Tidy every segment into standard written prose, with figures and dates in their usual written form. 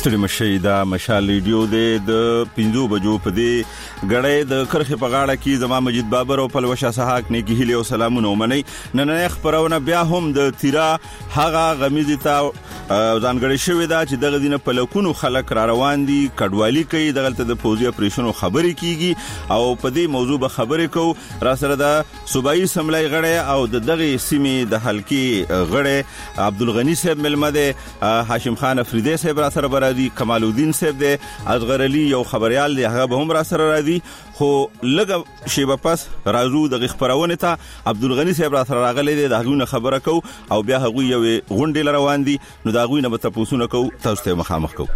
ستړي مشي دا مشال ریډیو د 5 بجو په دې غړې د کرخه په غاړه کې زما مجید بابر او پلوشا سحاق نه کې هلي او سلامونه ومني نن خبرونه بیا هم د تیرا هغه غمیزي تا ځانګړی شوې ده چې دغه دینه په لکونو خلک را روان دي کډوالي کوي دغه د فوزي اپریشنو خبرې کیږي او په دې موضوع به خبرې کو را سره د صوبایي سملای غړې او دغه سیمې د حلقي غړې عبدالغنی صاحب ملمده هاشم خان افریدی صاحب را سره راځي کمال الدین صاحب دی اصغر علي یو خبريال دی هغه به هم را سره راځي خو لګ شیبه پس راځو د خبرونه ته عبدالغنی صاحب را سره راغلی دی دغه خبره کو او بیا هغه یو غونډه روان دي نو دغه نه به تاسو کو تاسو ته مخامخ کو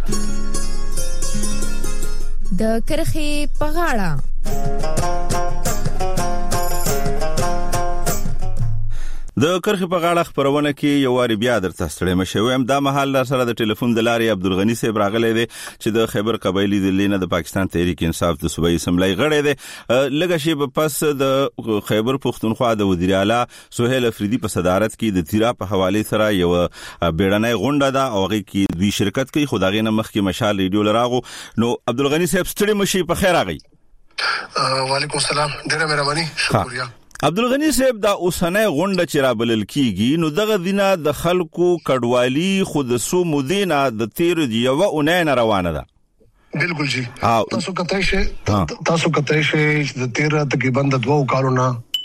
د کرخي پغاړه د کرخه په غاړه خبرونه کې یو واری بیا درته ستړي مشوم دا مهال سره د ټلیفون د لاري عبدالغنی صاحب راغلی دی چې د خیبر قبایلی د لینه د پاکستان تحریک انصاف د صوبایي اسمبلی غړی دی لږه شی په پس د خیبر پختونخوا د وزیر اعلی سہیل افریدی په صدارت کې د تیرا په حواله سره یو بیړنۍ غونډه ده او هغه کې دوی شرکت کوي خدای نه مخ کې مشال ریډیو لراغو نو عبدالغنی صاحب ستړي مشي په خیر راغی وعلیکم السلام ډیره مهرباني شکریہ عبدالغنی صاحب دا اوسنۍ غونډه چې را بلل کیږي نو دغه دینه د خلکو کډوالي خود سو مدینه د تیر دی یو اونۍ روانه ده بالکل جی تاسو کته شي د تیر تقریبا د 2 کالونو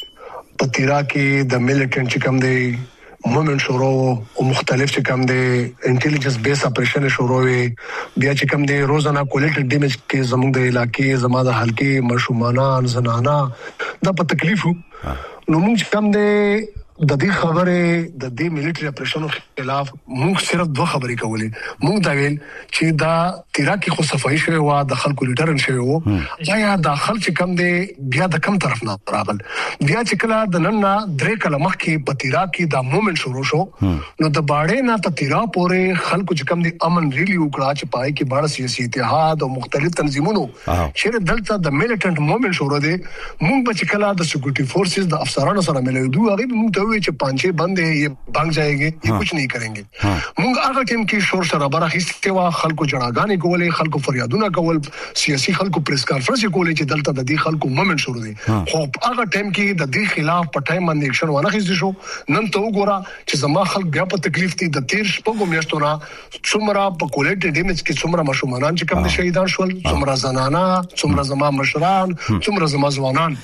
په تیرا کې د ملیټنټ چې کوم دی مومنت شروع او مختلف چې کوم دی انټيليجنس بیس اپریشن شروع وي بیا چې کوم دی روزانه کولیټ ډیمیج کې زموږ د علاقې زما د حلقې مشومانان زنانا دا په تکلیف نو موږ کوم دی د دې خبره د دې ملټری اپریشنو خلاف موږ صرف 2 خبرې کولې موږ دا ویل چې دا تیرا کې خو صفائی شوی و د خلکو ریټرن شوی و یا د خلک کم دی بیا د کم طرف نه راغل بیا چې کله د نن نه 3 کله مخکې په تیرا کې دا مومنت شروع شو نو د باړې نه ته تیرا پورې خلکو چې کم دی امن ریلی وکړه چې پای کې باړ سیاسي اتحاد او مختلف تنظیمونو چې دلته د ملیټنټ مومنت شروع دی موږ به چې کله د سکیورټي فورسز د افسرانو سره ملو دوه هغه موږ چې پانچه بند ہے یہ بھاگ جائیں گے یہ کچھ نہیں کریں گے مونږ هغه ټیم کې شور شرابه راخسته وا خلکو جړاګانې کولې خلکو فریادونه کول سیاسي خلکو پریس کانفرنس کولې چې دلته د دې خلکو مومنت شروع دي خو هغه ټیم کې د دې خلاف په ټایم باندې اکشن ونه خېږي شو نن ته وګوره چې زما خلک بیا په تکلیف دي د 13 شپږو میاشتو نه څومره په کولیټ ډیمیج کې څومره مشومانان چې کوم شهیدان شول څومره زنانا څومره زما مشران څومره زما ځوانان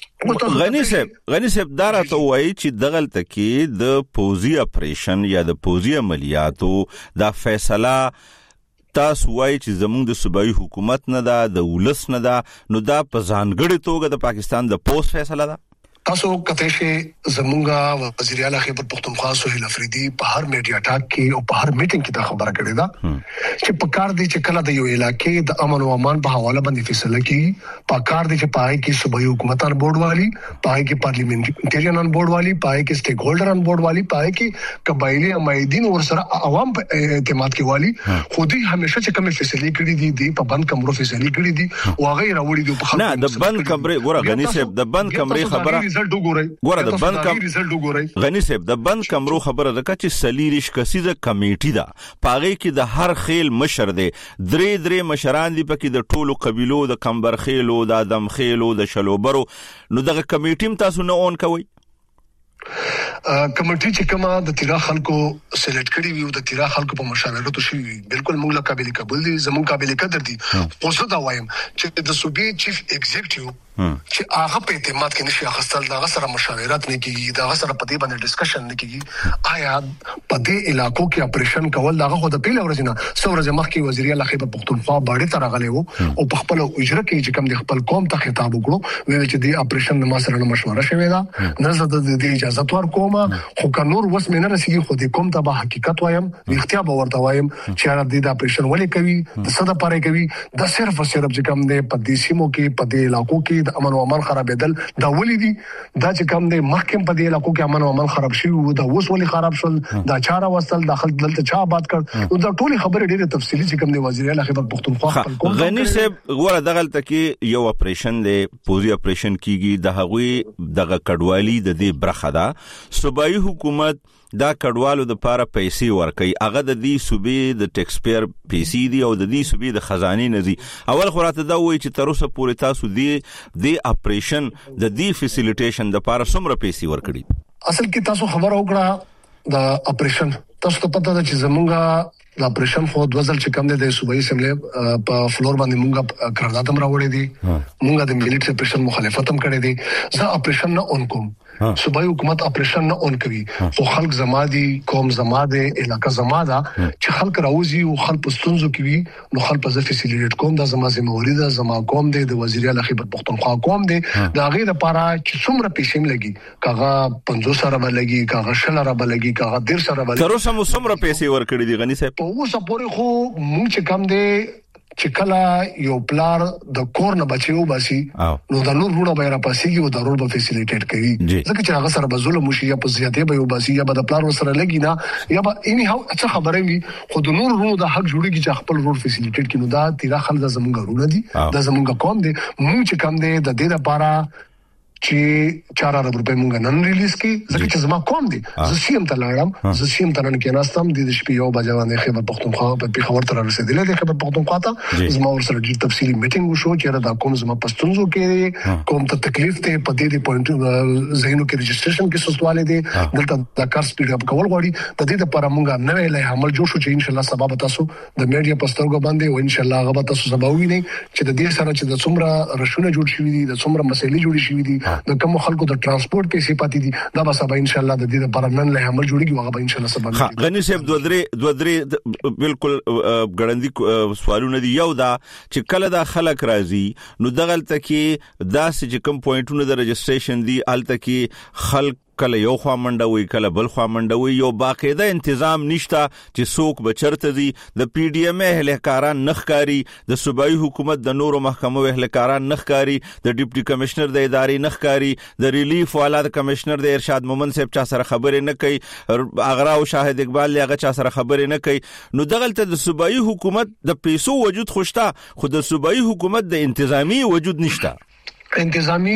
غنی صاحب دارته وایي چې دغه کې د پوزي اپریشن یا د پوزي عملیاتو دا فیصله تاسو وایي چې زموږ د صوبایي حکومت نه ده د ولس نه ده نو دا په ځانګړي توګه د پاکستان د پوز فیصله ده تاسو کته شي زمونږه وزیر اعلی خیبر پختونخوا سہیل افریدی په هر میډیا ټاک کې او په هر میټینګ کې دا خبره کړې ده چې په کار دي چې کله د یو علاقې د امن او امان په حواله باندې فیصله کیږي په کار دي چې پای کې صوبایي حکومتان بورډ والی پای کې پارلیمنټریان بورډ والی پای کې سټیک هولډران بورډ والی پای کې قبایلی امایدین ور سره عوام په اعتماد کې والی خودي همیشه چې کوم فیصله کړې دي په بند کمرو فیصله کړې دي او هغه راوړي دي په نه د بند کمرې ګوره غنی صاحب د بند کمرې خبره ګوره د بند غنی صاحب د بند کمرو خبره ده چې سلیریش کسیزه کمیټي ده پاغه کې د هر خیل مشر دی درې مشران دي پکې د ټولو قبيلو د کمبر خیلو د ادم خیلو د شلوبرو نو دغه کمیټیم تاسو نه اون کوي کمیټي چې کومه د تیرا خلکو سلیکټ کړي وي او د تیرا خلکو په مشاورتو شي بالکل موږ له قابل قبول دي زموږ قابل قدر دي خو زه دا وایم چې د صوبې چیف ایگزیکټیو چې هغه په اعتماد کې نشي اخستل دا سره مشاورت نه کیږي دا سره په دې باندې ډسکشن نه کیږي آیا په دې علاقو کې اپریشن کول دا خو د پیله ورځ نه څورځ مخکې وزیر اعلی خیبر پختونخوا باندې تر غلې وو او په خپل اجره کې چې کوم د خپل قوم ته خطاب وکړو ویل چې دې اپریشن ما سره مشوره شوې ده نه زه د دې اجازه ورکوم خو کنور وس مې نه رسیږي خو دې کوم ته به حقیقت وایم اختیار به ورته وایم چې دې اپریشن ولې کوي د صدا پاره کوي دا صرف چې کوم دې په دې سیمو کې په دې علاقو کې د امن او امان خرابېدل دا ولې دي دا چې کوم دې محکم په دې علاقو کې امن او امان خراب شي او دا اوس ولې خراب شول دا چاره وصل داخل دلته چا آباد کړ او دا ټولي خبره ډېره تفصیلی چې کوم دې وزیر اعلی خیبر پختونخوا غنی صاحب ګوره دغه تکي یو اپریشن دی پوزي اپریشن کیږي د هغوی دغه کډوالي د دې برخه ده صوبایي حکومت دا کډوالو د پاره پیسې ورکي هغه د دې صوبې د ټیکس پیر پیسې دی او د دې صوبې د خزانه نزي اول خراته دا وایي چې تر اوسه پورې تاسو د اپریشن د دې فیسیلیټیشن د پاره څومره پیسې ورکړي اصل کې تاسو خبر وکړه د اپریشن تاسو ته پته ده چې زمونږه د اپریشن خو د وزل چې کم دی د صوبایي اسمبلی په فلور باندې مونږه قرارداد هم راوړی دي مونږه د ملي اپریشن مخالفت هم کړی دي زه اپریشن نه اون کوم صوبایي حکومت اپریشن نه اون کوي خو خلک زما دي قوم زما دي علاقہ زما ده چې خلک راوځي او خلک پستونزو کوي نو خلک په فیسیلیټ کوم دا زما ذمہواری ده زما قوم دي د وزیر اعلی خیبر پختونخوا قوم دي دا غیر لپاره چې څومره پیسې لګي کاغه 500 سره بلګي کاغه 100 سره بلګي کاغه 150 سره بلګي تر اوسه مو څومره پیسې ورکړي دي غنی صاحب په اوسه پورې خو مونږ چې کم دي چې کله یو پلار د کور نه بچیو باسي نو د نور رونه به را پاسيږي او ضرور به فیسیلیټیټ کوي ځکه چې هغه سره به ظلم وشي یا په زیاتې به یو باسي یا به د پلار سره لګي نه یا به اني هاو څه خبره وي خو د نور رونه د حق جوړيږي چې خپل رول فیسیلیټیټ کړي نو دا تیرا خل د زمونږ رونه دي د زمونږ قوم دي مونږ چې کم دي د دې لپاره چې 4 ارب روپے مونږ نن ریلیز کی ځکه چې زما قوم دي زه سیم ته لاړم زه سیم ته نن کې ناستم د شپې یو بجې باندې خیبر پختونخوا په پیښور ته رسیدلې د خیبر پختونخوا ته زما ور سره ډیر تفصیلی میټینګ وشو چې دا کوم زما پښتونزو کې کوم ته تکلیف ته په دې پوینټ زینو کې رجسټریشن کې سوستواله دي دلته د کار سپیډ اپ کول غواړي د دې لپاره مونږ نوې له عمل جوړ شو چې ان شاء الله سبا تاسو د میډیا پسترګو باندې او ان شاء الله هغه تاسو سبا ویني چې د دې سره چې د څومره رشونه جوړ شوي دي د څومره مسایلې جوړې شوي دي د کوم خلکو د ترانسپورت پیسې پاتې دي دا به سبا ان شاء الله د دې لپاره نن له عمل جوړيږي هغه به ان شاء الله سبا غنی صاحب دوه درې بالکل ګړندې سوالونه دي یو دا چې کله دا خلک راځي نو دغلت کې دا چې کوم پوینټونه د رجسټریشن دي الته کې خلک کله یو خوا منډوي کله بل خوا منډوي یو باقاعده تنظیم نشته چې څوک بچرته دي د پی ډی ایم اهلکاران نخکاری د صوبایي حکومت د نورو محکمو اهلکاران نخکاری د ډیپټي کمشنر د ادارې نخکاری د ریلیف والا د کمشنر د ارشاد مومن صاحب چا سره خبرې نه کوي اغرا او شاهد اقبال هغه چا سره خبرې نه کوي نو دغلته د صوبایي حکومت د پیسو وجود خوشته خو د صوبایي حکومت د انتظامی وجود نشته انتظامی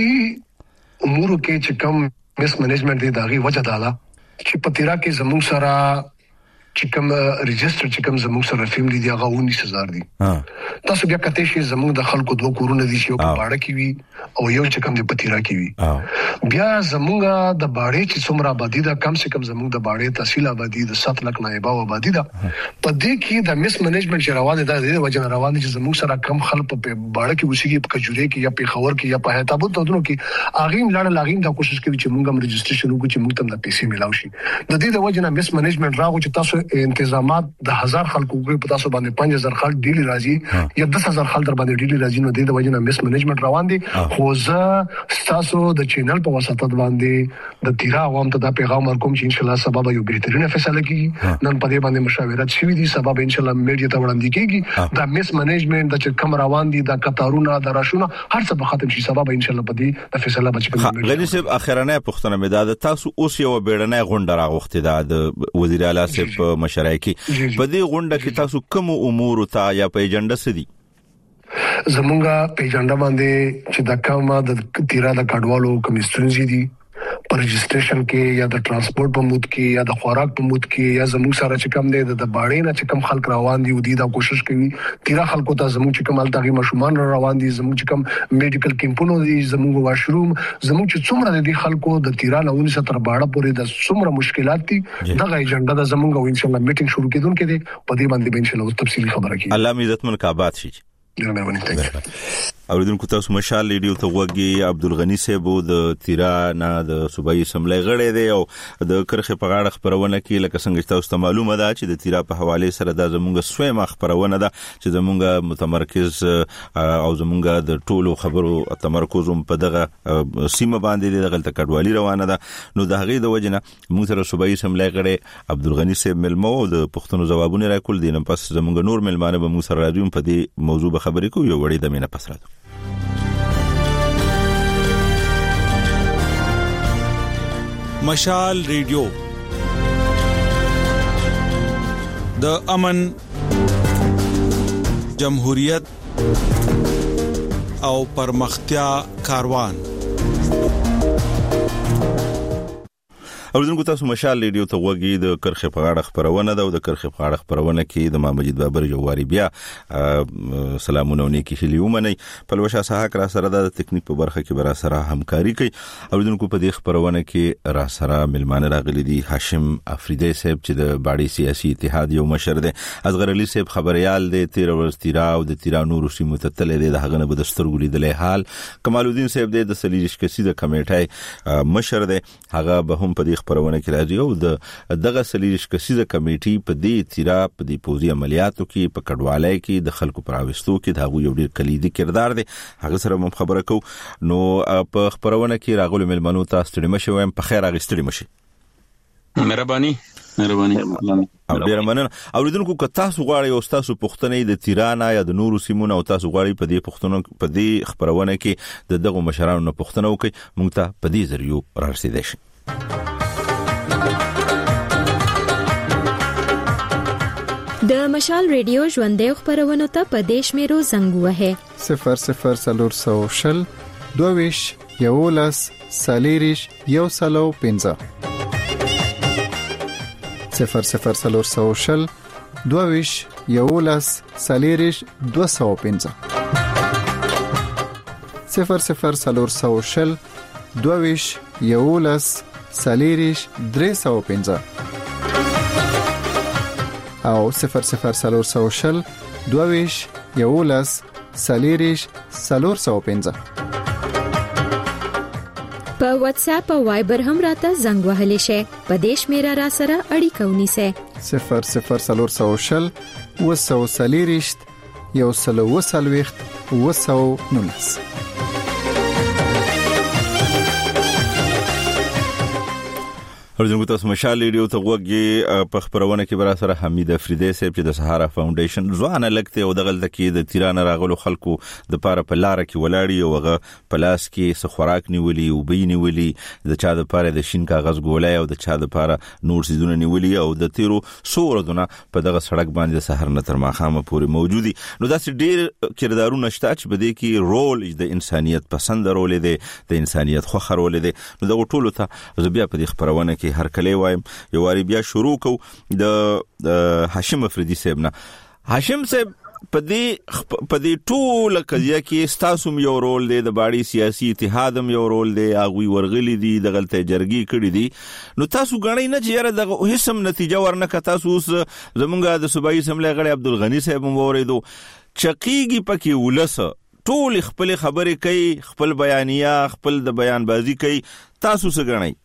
امور کې چې کوم مس منیجمنت دی داغي وجه دا ده چې په تیرا کې زموږ سره چې کوم ريجستر چې کوم زموږ سره فیملی دی هغه 19000 دي تاسو بیا کته شي زموږ د خلکو دوه کورونه دي چې یو په باړه کې وي او یو چې کوم د پتیرا کې وي بیا زموږ د باړې چې څومره آبادی دا کم سے کم زموږ د باړې تحصیل آبادی د 7 لک نایبه آبادی دا په دې کې د مس منیجمنت چې روانه ده د وجه روانه چې زموږ سره کم خلک په باړه کې وسیږي په کجوري کې یا په خور کې یا په هتابوت دونو کې اغیم لړ لاغیم دا کوشش کوي چې موږ هم رجسټریشن وکړو چې موږ تم د پیسې ملاوي شي د دې د وجه نه مس منیجمنت راغو چې تاسو انتظامات د 1000 خلکو په تاسو باندې 5000 خلک ډیلی راځي یا 10000 خلک در باندې ډیلی راځي نو د وجه نه مس منیجمنت روان دي خو زه تاسو د چینل په واسطه باندې د تیرا عوام ته دا پیغام ورکوم چې ان شاء الله سبب یو بهترینه فیصله کیږي نن په دې باندې مشاورت شوي دي سبب ان شاء الله میډیا ته وړاندې کیږي دا مس منیجمنت د چې کم روان دي د قطارونه د راشونه هر څه به ختم شي سبب ان شاء الله په دې د فیصله بچ غنی صاحب اخرنه پښتنه مداد تاسو اوس یو بیړنه غونډه راغوښته د وزیر اعلی صاحب مشرای کی په دې غونډه کې تاسو کوم امور ته یا په ایجنډا سدي زمونږه په ایجنډا باندې چې د کومه د تیرا د کډوالو کمیسټرنزي دي پر رجسټریشن کې یا د ترانسپورت په مود کې یا د خوراک په مود کې یا زموږ سره چې کم دی د باړې نه چې کم خلک روان دي او دي دا کوشش کوي تیرا خلکو ته زموږ چې کم التاغي مشومان روان دي زموږ چې کم میډیکل کیمپونو دي زموږ واشروم زموږ چې څومره دي خلکو د تیرا نه 19 تر باړه پورې د څومره مشکلات دي دغه ایجنډا د زموږ او ان شاء الله میټینګ شروع کیدونکې دي په دې باندې ان شاء الله تفصیلی خبره کوي الله عزتمن کابات شي اوریدونکو تاسو مشال ریډیو ته وګي عبدالغنی صاحب د تیرا نه د صوبایي اسمبلی غړی دی او د کرخه په غاړه خبرونه کې لکه څنګه تاسو ته معلومه ده چې د تیرا په حواله سره د زمونږ سویم خبرونه ده چې زمونږ متمرکز او زمونږ د ټولو خبرو تمرکز په دغه سیمه باندې د غلطه کډوالي روانه ده نو د هغې د وجنه موږ سره صوبایي اسمبلی غړی عبدالغنی صاحب ملمو د پښتون جوابونه راکول دي نن پس زمونږ نور ملمانه به موږ سره راځو په دې موضوع به خبرې کوو یو وړي د مینه پس راځو مشال ریډیو د امن جمهوریت او پرمختیا کاروان اوریدونکو تاسو مشال ریډیو ته وګورئ د کرخه په اړه خبرونه ده او د کرخه په اړه خبرونه کې د مجید بابر جواری بیا سلامونه نیکی هلیومنه پلوشه صحاک را سره د تکنیک په برخه کې برا سره همکاري کوي. اوریدونکو په دې خبرونه کې را سره ملمانه راغلي دي هاشم افریدی صاحب چې د باډي سیاسي اتحاد یو مشر دی، اصغر علي صاحب خبريال دی 13 ورځ تیرا او د تیرا نور سیمو ته تل دی د هغه نه بدستر ګلیدلې حال. کمال الدین صاحب دی د سلیج کسي د کمیټای مشر دی، هغه به هم په دې خبرونه کې راځي او دغه سلیج کسي د کمیټي په دې تیرا په دې پوزي عملیاتو کې په کډوالۍ کې د خلکو پراوستو کې دا یو ډیر کلیدي کردار دی. هغه سره هم خبره کو نو په خبرونه کې راغلو ملمنو تاسو ته مشوم په خیر اغستړي مشي. مهرباني او ډیر مننه. اوریدونکو که تاسو غواړئ او تاسو پوښتنې د تیرانا یا د نورو سیمونو او تاسو غواړئ په دې پوښتنو په دې خبرونه کې دغه مشرانو نه پوښتنه وکړئ، موږ ته په دې ذریعو رارسیدئ شي. د مشال ریډیو ژوندې خبرونه ته په دیش میرو زنګ وهه 00 22 یولس سالیریش یو سلو 15 00 22 یولس سالیریش 215 00 22 یولس سالیریش 315 او 00 22 یولس سالیریش 415. په واتس اپ او وایبر هم راته زنګ وهلی شي. په دیش میرا را سره اړیکه ونیسه 00 وسو سالیریش یو سلو وسلويخت وسو نونس. اوریدونکو تاسو مشال ریډیو ته وګورئ په خبرونه کې برا سره حمید افریدی صاحب چې د سهارا فاونډیشن ځوانه لګته او دغه لکه د تیران راغلو خلکو د پاره په لار کې ولاړی او هغه پلاس کې څه خوراک نیولي او بینی ویلي د چا د پاره د شین کاغذ ګولای او د چا د پاره نور سيزونه نیولي او د تیرو سورونه په دغه سړک باندې سحر نه تر ماخامه پورې موجودي. نو داسې ډیر کردارونه شته چې بده کې رول د انسانيت پسند رول دی، د انسانيت خوخه رول دی. نو د ټولو ته زبیا په دې خبرونه هر کله وایم یو واری بیا شروع کو د هاشم افریدی صاحب نه. هاشم صاحب په دې ټول قضیه کې ستاسو یو رول دی، د باډي سیاسي اتحاد یو رول دی، هغه ورغلي دي د غلطه جرګي کړی دي. نو تاسو غړی نه چې یاره د هیڅ نتیجه ورنکه تاسو زمونږه د صوبایي سملې غړي عبدالغنی صاحب موریدو چقیږي پکې ولسه ټول خپل خبرې کوي، خپل بیانیه خپل د بیان بازی کوي، تاسو څه غړی؟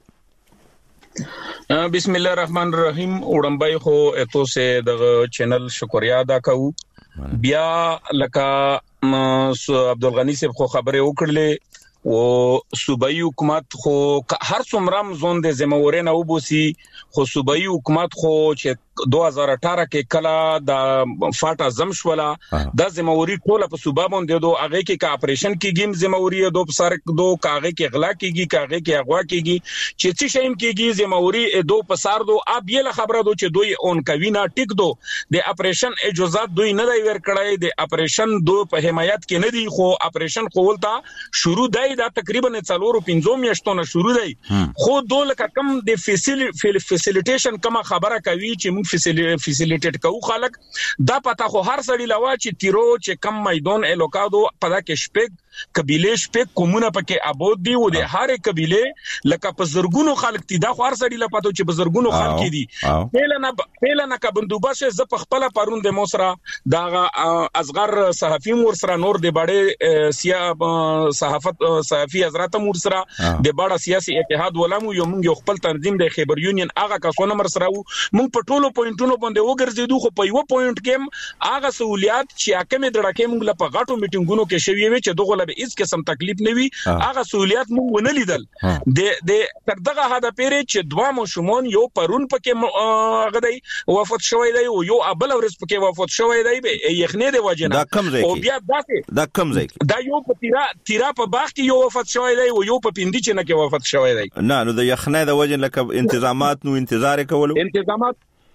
بسم الله الرحمن الرحیم. وړمبای خو اتو سه د چینل شکریا ادا کوو. بیا لکه عبدالغنی صاحب خو خبره وکړلې او صوبایي حکومت خو هر څومره زون د ذمہواري نه وبوسي، خو صوبایي حکومت خو چې 2018 کې کلا د فاټا زمشولا د ذمہواري ټوله په صوبا باندې دو هغه کې کا اپریشن کېږي ذمہواري دو په سر دو کاغه کې اغلا کېږي کاغه کې اغوا کېږي چې څه شیم کېږي ذمہواري دو په سر دو اب یې خبره دو چې دوی اون کوي نه ټیک دو د اپریشن اجازه دوی نه دی ور کړای، د اپریشن دو په حمایت کې نه دی، خو اپریشن قولتا شروع دی دا تقریبا 4-5 میاشتونه شروع دی. خو دوله کم د فیسیلیټیشن کما خبره کوي چې فیسیلیټیټ کوو خلک دا پتا خو هر سړی لوا چې تیرو چې کم میدان الوکادو پدا کې شپږ قبيله شپږ کومونه پکې آباد دي او د هر قبيله لکه په زرګونو خلک دي. دا خو هر سړی لپاره چې په زرګونو خلک دي. پیلنه کا بندوباسه ز په خپل پرون د موسرا دا اصغر صحافي مور سره نور د باډي صحافت صحافي حضرت مور سره د باډا سیاسي اتحاد ولامو یو موږ خپل تنظیم د خیبر یونین هغه کسونه مر سره موږ په ټولو پوینټونو باندې وګرځیدو، خو په یو پوینټ کې هغه سہولیات چې اکمه دړکه موږ په غاټو میټینګونو کې شوي وي چې دغه به هیڅ قسم تکلیف نه وي، هغه سہولیات موږ ونه لیدل. د تر دغه هدا پیری چې دوه مشمون یو پرون پکې غدای وفات شوی دی او یو ابل ورس پکې وفات شوی دی به یخنه دی وجنه او بیا دا کم ځای دا یو په تیرا په باغ کې یو وفات شوی دی او یو په پندی چې نه کې وفات شوی دی. نه نو د یخنه د وجنه لکه انتظامات نو انتظار کولو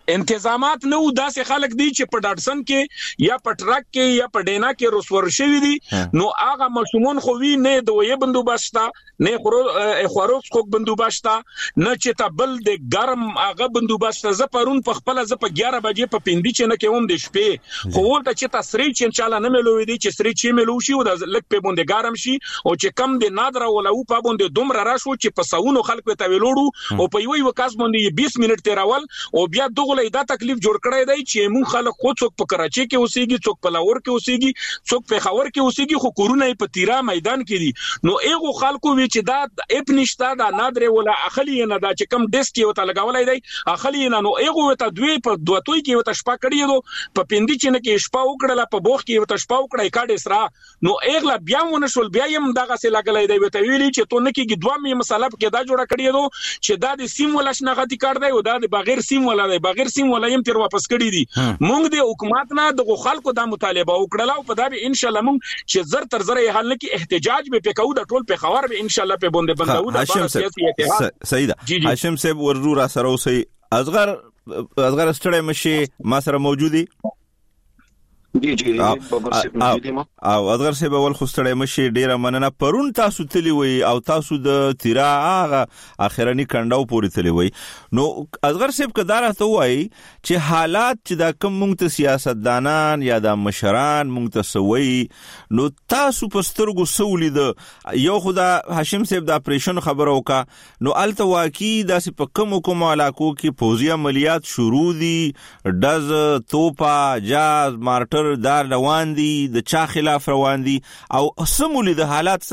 انتظامات نو داسې خلک دي چې په ډاټسن کې یا په ټرک کې یا په ډینا کې رسور شوی دي نو هغه مشمون خو وی نه دوی بندوبست نه خروج خو بندوبست نه چې تبل د ګرم هغه بندوبست ز پرون په خپل ز په 11 بجې په پندې چې نه کوم د شپې خو ولته چې تاسری چې ان شاء الله نه ملوي دي چې سری چې ملو شي او د لک په باندې ګرم شي او چې کم د نادر ولا او په باندې دومره راشو چې په سونو خلک ته ویلوړو او په یوې وکاس باندې 20 منټ تیرول او بیا دغه دا تکلیف جوړ کړی دی چې مون خلک خو څوک په کراچي کې اوسېږي څوک په لاهور کې اوسېږي څوک په خاور کې اوسېږي خو کورونه په تیرا میدان کې دي نو ایغو خلکو وی چې دا اپ نشتا دا نادر ولا اخلي نه دا چې کم ډیسک کې وته لګولای دی اخلي نه نو ایغو ته دوی په دوتوي کې وته شپه کړی دو په پندې چې نه کې شپه وکړه په بوخ کې وته شپه وکړه کاډ سره نو ایغلا بیا ونشول بیا يم دغه سه لګلای دی وته ویلي چې تو نه کې دوه می مسله کې دا جوړه کړی دو چې دا د سیم ولا شناختی کار دی او دا د بغیر سیم ولا دی بغیر سیم ولایم تر واپس کړی دي مونږ د حکومت نه د خلکو د مطالبه وکړل او په دا به ان شاء الله مونږ چې زر تر زر حل نه کې احتجاج به پکاو د ټول په خبر به ان شاء الله په باندې بنداو د سیاسي اتحاد سیدا هاشم صاحب ورور سره اوسئ اصغر ستړی مشي ما سره موجودي جی بابر صاحب موجودي ما او اصغر صاحب اول خو ستړی مشي ډیره مننه پرون تاسو تلی وي او تاسو د تیرا هغه اخرنی کنډاو پوری تلی وي نو اصغر صاحب کدار ته وای چې حالات چې دا کوم مونږ ته سیاستدانان یا د مشران مونږ ته سوي نو تاسو پسترګو سولې د یو خدا هاشم صاحب د اپریشن خبرو کا نو الته واقعي داسې په کوم علاقو کې پوزي عملیات شروع دي دز توپا جاز مارټر دار روان دي د چا خلاف روان دي او سمولې د حالات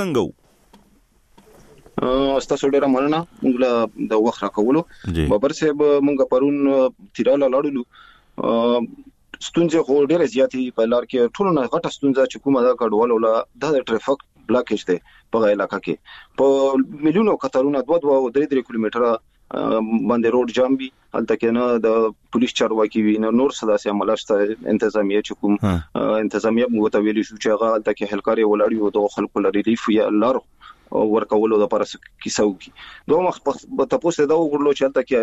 څنګه تاسو ډیره مننه موږ د وخت راکولو بابر صاحب موږ پرون تیراله لاړو ستونزې خو ډیره زیاتې په لار کې ټول نه غټه ستونزه چې کومه دا کډوال ولا د ټریفیک بلاکیج دی په علاقې کې په میلیونو قطارونه 2-3 کیلومتره باندې روډ جام وي هلته کې نه د پولیس چارواکي وي نه نور سداسي عملاشته انتظامیه چې کوم انتظامیه مو ته ویلي شو چې هغه هلته کې هلکاري ولاړی او د خلکو لري ریلیف یا لار ورکولو د پرس کیسو کی دوه مخ په تاسو دا وګورلو چې هلته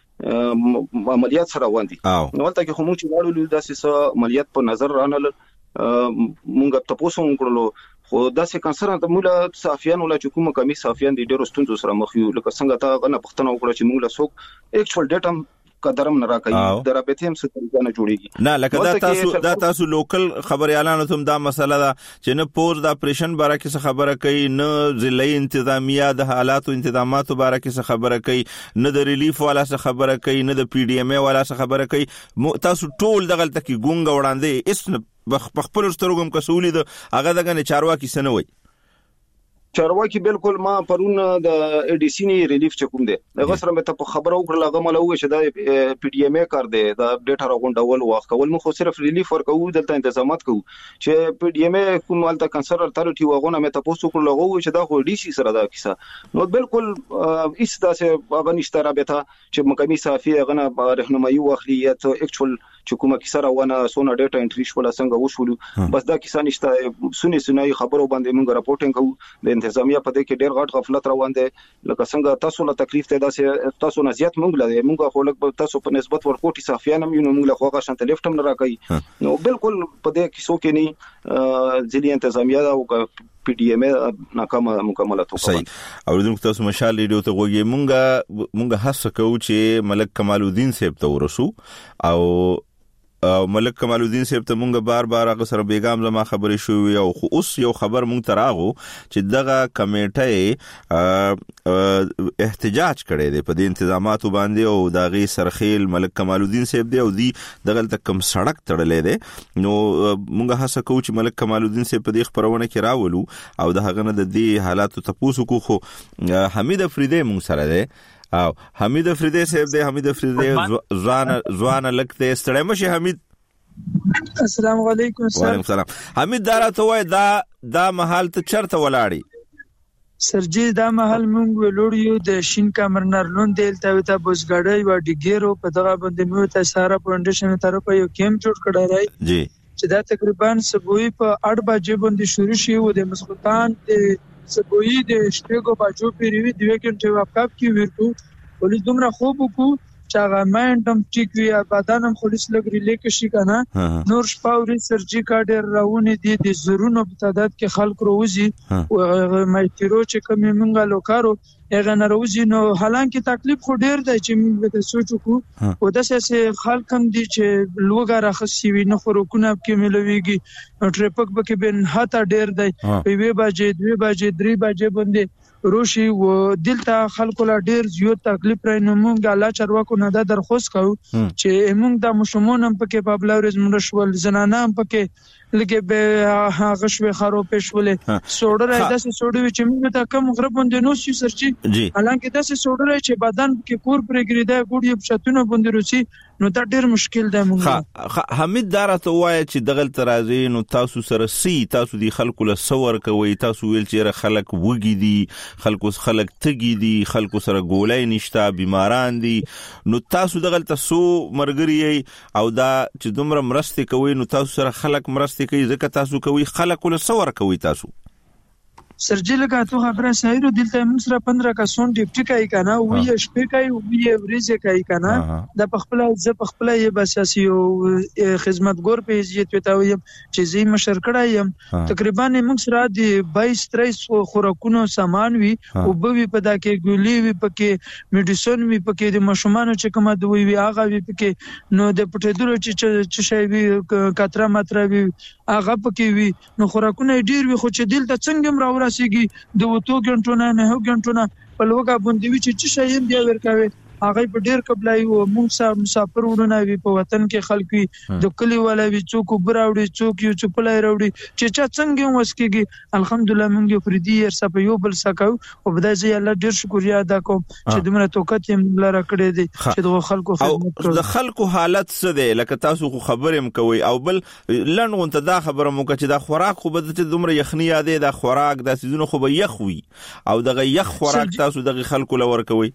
کې عملیات سره روان دي نو هلته کې همو چې واړو داسې عملیات په نظر رانل مونږ تاسو وګورلو خو داسې کنسر ته موږ صافیان ولا چې کومه کمی صافیان دي ډیرو ستونزو سره مخ یو لکه څنګه تا غنه پښتنه وکړه چې موږ له څوک اکچوال ډیټا قدرم نه راکړي درابطه هم څه طریقه نه جوړيږي نه لکه دا تاسو لوکل خبري اعلان ته دا مسله ده چې نه پور د اپریشن باره کې څه خبره کوي نه ضلعي انتظامیه د حالاتو انتظاماتو باره کې څه خبره کوي نه د ریلیف والا څه خبره کوي نه د پی ډی ام ای والا څه خبره کوي تاسو ټول دغه تل کې ګونګ وړاندې اس بخپل سترګم کسولې د هغه دغه چارواکي سنوي چارواکي بالکل ما پرون د ای ډی سی نی ریلیف چکم دي هغه سره مته په خبرو کړل هغه ملوي چې د پی ډی ام ای کار دی د ډیټا راغونډول واخ کول مو خو صرف ریلیف ورکو دلته انتظامات کوو چې پی ډی ام ای کوم ولته کنسر اتارټي وغونه مته پوسټ کړل هغه چې دا خو ډی سی سره دا کیسه نو بالکل هیڅ داسې هغه نشته رابطه چې مقامی صحافي هغه راهنمایي واخلي یا ته اکچوال چې کومه کیسه روانه سونه ډیټا انټری شول څنګه وشول بس دا کیسه نشته سنی خبرو باندې موږ راپورټینګ کوو د انتظامیه په دې کې ډیر غټ غفلت روان دي لکه څنګه تاسو له تکلیف ته داسې تاسو نه زیات موږ لري موږ خو لکه تاسو په نسبت ورکوټي صافیان هم یو موږ له خوغه شانت لیفټ هم نه راکړي نو بالکل په دې کې سو کې نه ځلې انتظامیه او پی ډی ام ناکامه مکمله توګه صحیح اوریدونکو تاسو مشال ریډیو ته وګورئ مونږه هڅه کوو چې ملک کمال الدین صاحب ته ورسو او ملک کمال الدین صاحب ته مونږ بار هغه سره بیګام زما خبرې شوې او خو اوس یو خبر مونږ تراغو چې دغه کمیټه احتجاج کړي دي په دې انتظاماتو باندې او دغه سرخیل ملک کمال الدین صاحب دی او دی دغه تکم سړک تړلې ده نو مونږ هڅه کوو چې ملک کمال الدین صاحب په دې خبرونه کې راولو او دغه نه د دې حالاتو تاسو کو خو حمید افریدی مونږ سره ده او حمید افریدی صاحب دی حمید افریدی ځوان لکته ستړی مشه حمید السلام علیکم سر وعلیکم السلام حمید دراته وای دا محل ته چرته ولاړی سرجی دا محل مونږ ویلوړیو د شین کامرنرلون دلته وته بوزګړی و ډیګیرو په دغه باندې مو ته ساره فاونډیشن طرفه یو کیمپ جوړ کړی دی جی چې دا تقریبا سبوی په 8 بجې باندې شروع شي و د مسخوتان سبوی د شپږو بجو پیریوي 2 غنټه وقف کی ورکو ولې دومره خوب کو چې هغه ماینډم ټیک وي بدنم خلیص لګري لیک شي کنه نور شپاوري سرجی کارډر راونی دي د زرونو په تعداد کې خلک روزي او مایتیرو چې کوم منګه لوکارو اغه ناروزي نو حالانکه تکلیف خو ډیر دی چې موږ به سوچو کو او د سیاسي خلک هم دي چې لوګا راخصي وي نه خورونه کې ملويږي ټریپک بکې بن هاته ډیر دی په وی بجې 2 بجې 3 بجې باندې روشي و دلته خلکو لا ډیر زیات تکلیف راي نو موږ الله چرواکو نه د درخواست کوو چې موږ د مشمون هم پکې په بلورز موږ شول زنانه هم پکې لکه به هغه شوي خروپې شولې سوډر داسې سوډوي چې موږ ته کم غرب باندې نو شي سرچي حالانکه داسې سوډر چې بدن کې کور پرګری دا ګوډي پښتونه باندې روسي نو دا ډیر مشکل دی موږ حمید دارته وایي چې دغل ترازی نو تاسو سره تاسو دی خلکو له سور کوي تاسو ویل چې خلک وګي دي خلک تګي دي خلکو سره ګولای نشتا بیماران دي نو تاسو دغل تاسو مرګري او دا چې دومره مرسته کوي نو تاسو سره خلک مرسته کوي ځکه تاسو کوي خلک له سور کوي تاسو سرجی لگا تو خبره سایرو دلته موږ سره 15 کسون ډیپټی کوي کنه او یې شپې کوي او یې ورځې کوي کنه د پخپل یې بساسي او خدمتګور په عزت وتاوي چې زی مشر کړایم تقریبا موږ سره د 22-23 خوراکونو سامان وي او به په دا کې ګولي وي پکې میډیسن وي پکې د مشومان چې کومه دوی وي هغه وي پکې نو د پټېدلو چې شي وي کاتره ماتره وي هغه پکې وي نو خوراکونه ډیر وي خو چې دلته څنګه راو راسيږي د وټو غنټونه نه غنټونه په لوګه باندې وی چې شي هم دی ورکوي هغه په ډیر قبلای او موږ مسافر ورونه وي په وطن کې خلک وي د کلی والا وي څوک براوړي څوک یو چپلای راوړي چې څنګه وسکيږي الحمدلله موږ فریدي سره یو بل سکو او بدای زی الله ډیر شکریا ادا کوم چې دمره توقت یې لاره کړې دي چې د خلکو خدمت کوي د خلکو حالت څه دی لکه تاسو خو خبرم کوي او بل لنغون ته دا خبره مو چې دا خوراک خو بده چې دمره یخنی یادې دا خوراک د سيزونو خو به یخوي او دغه یخ خوراک تاسو دغه خلکو لور کوي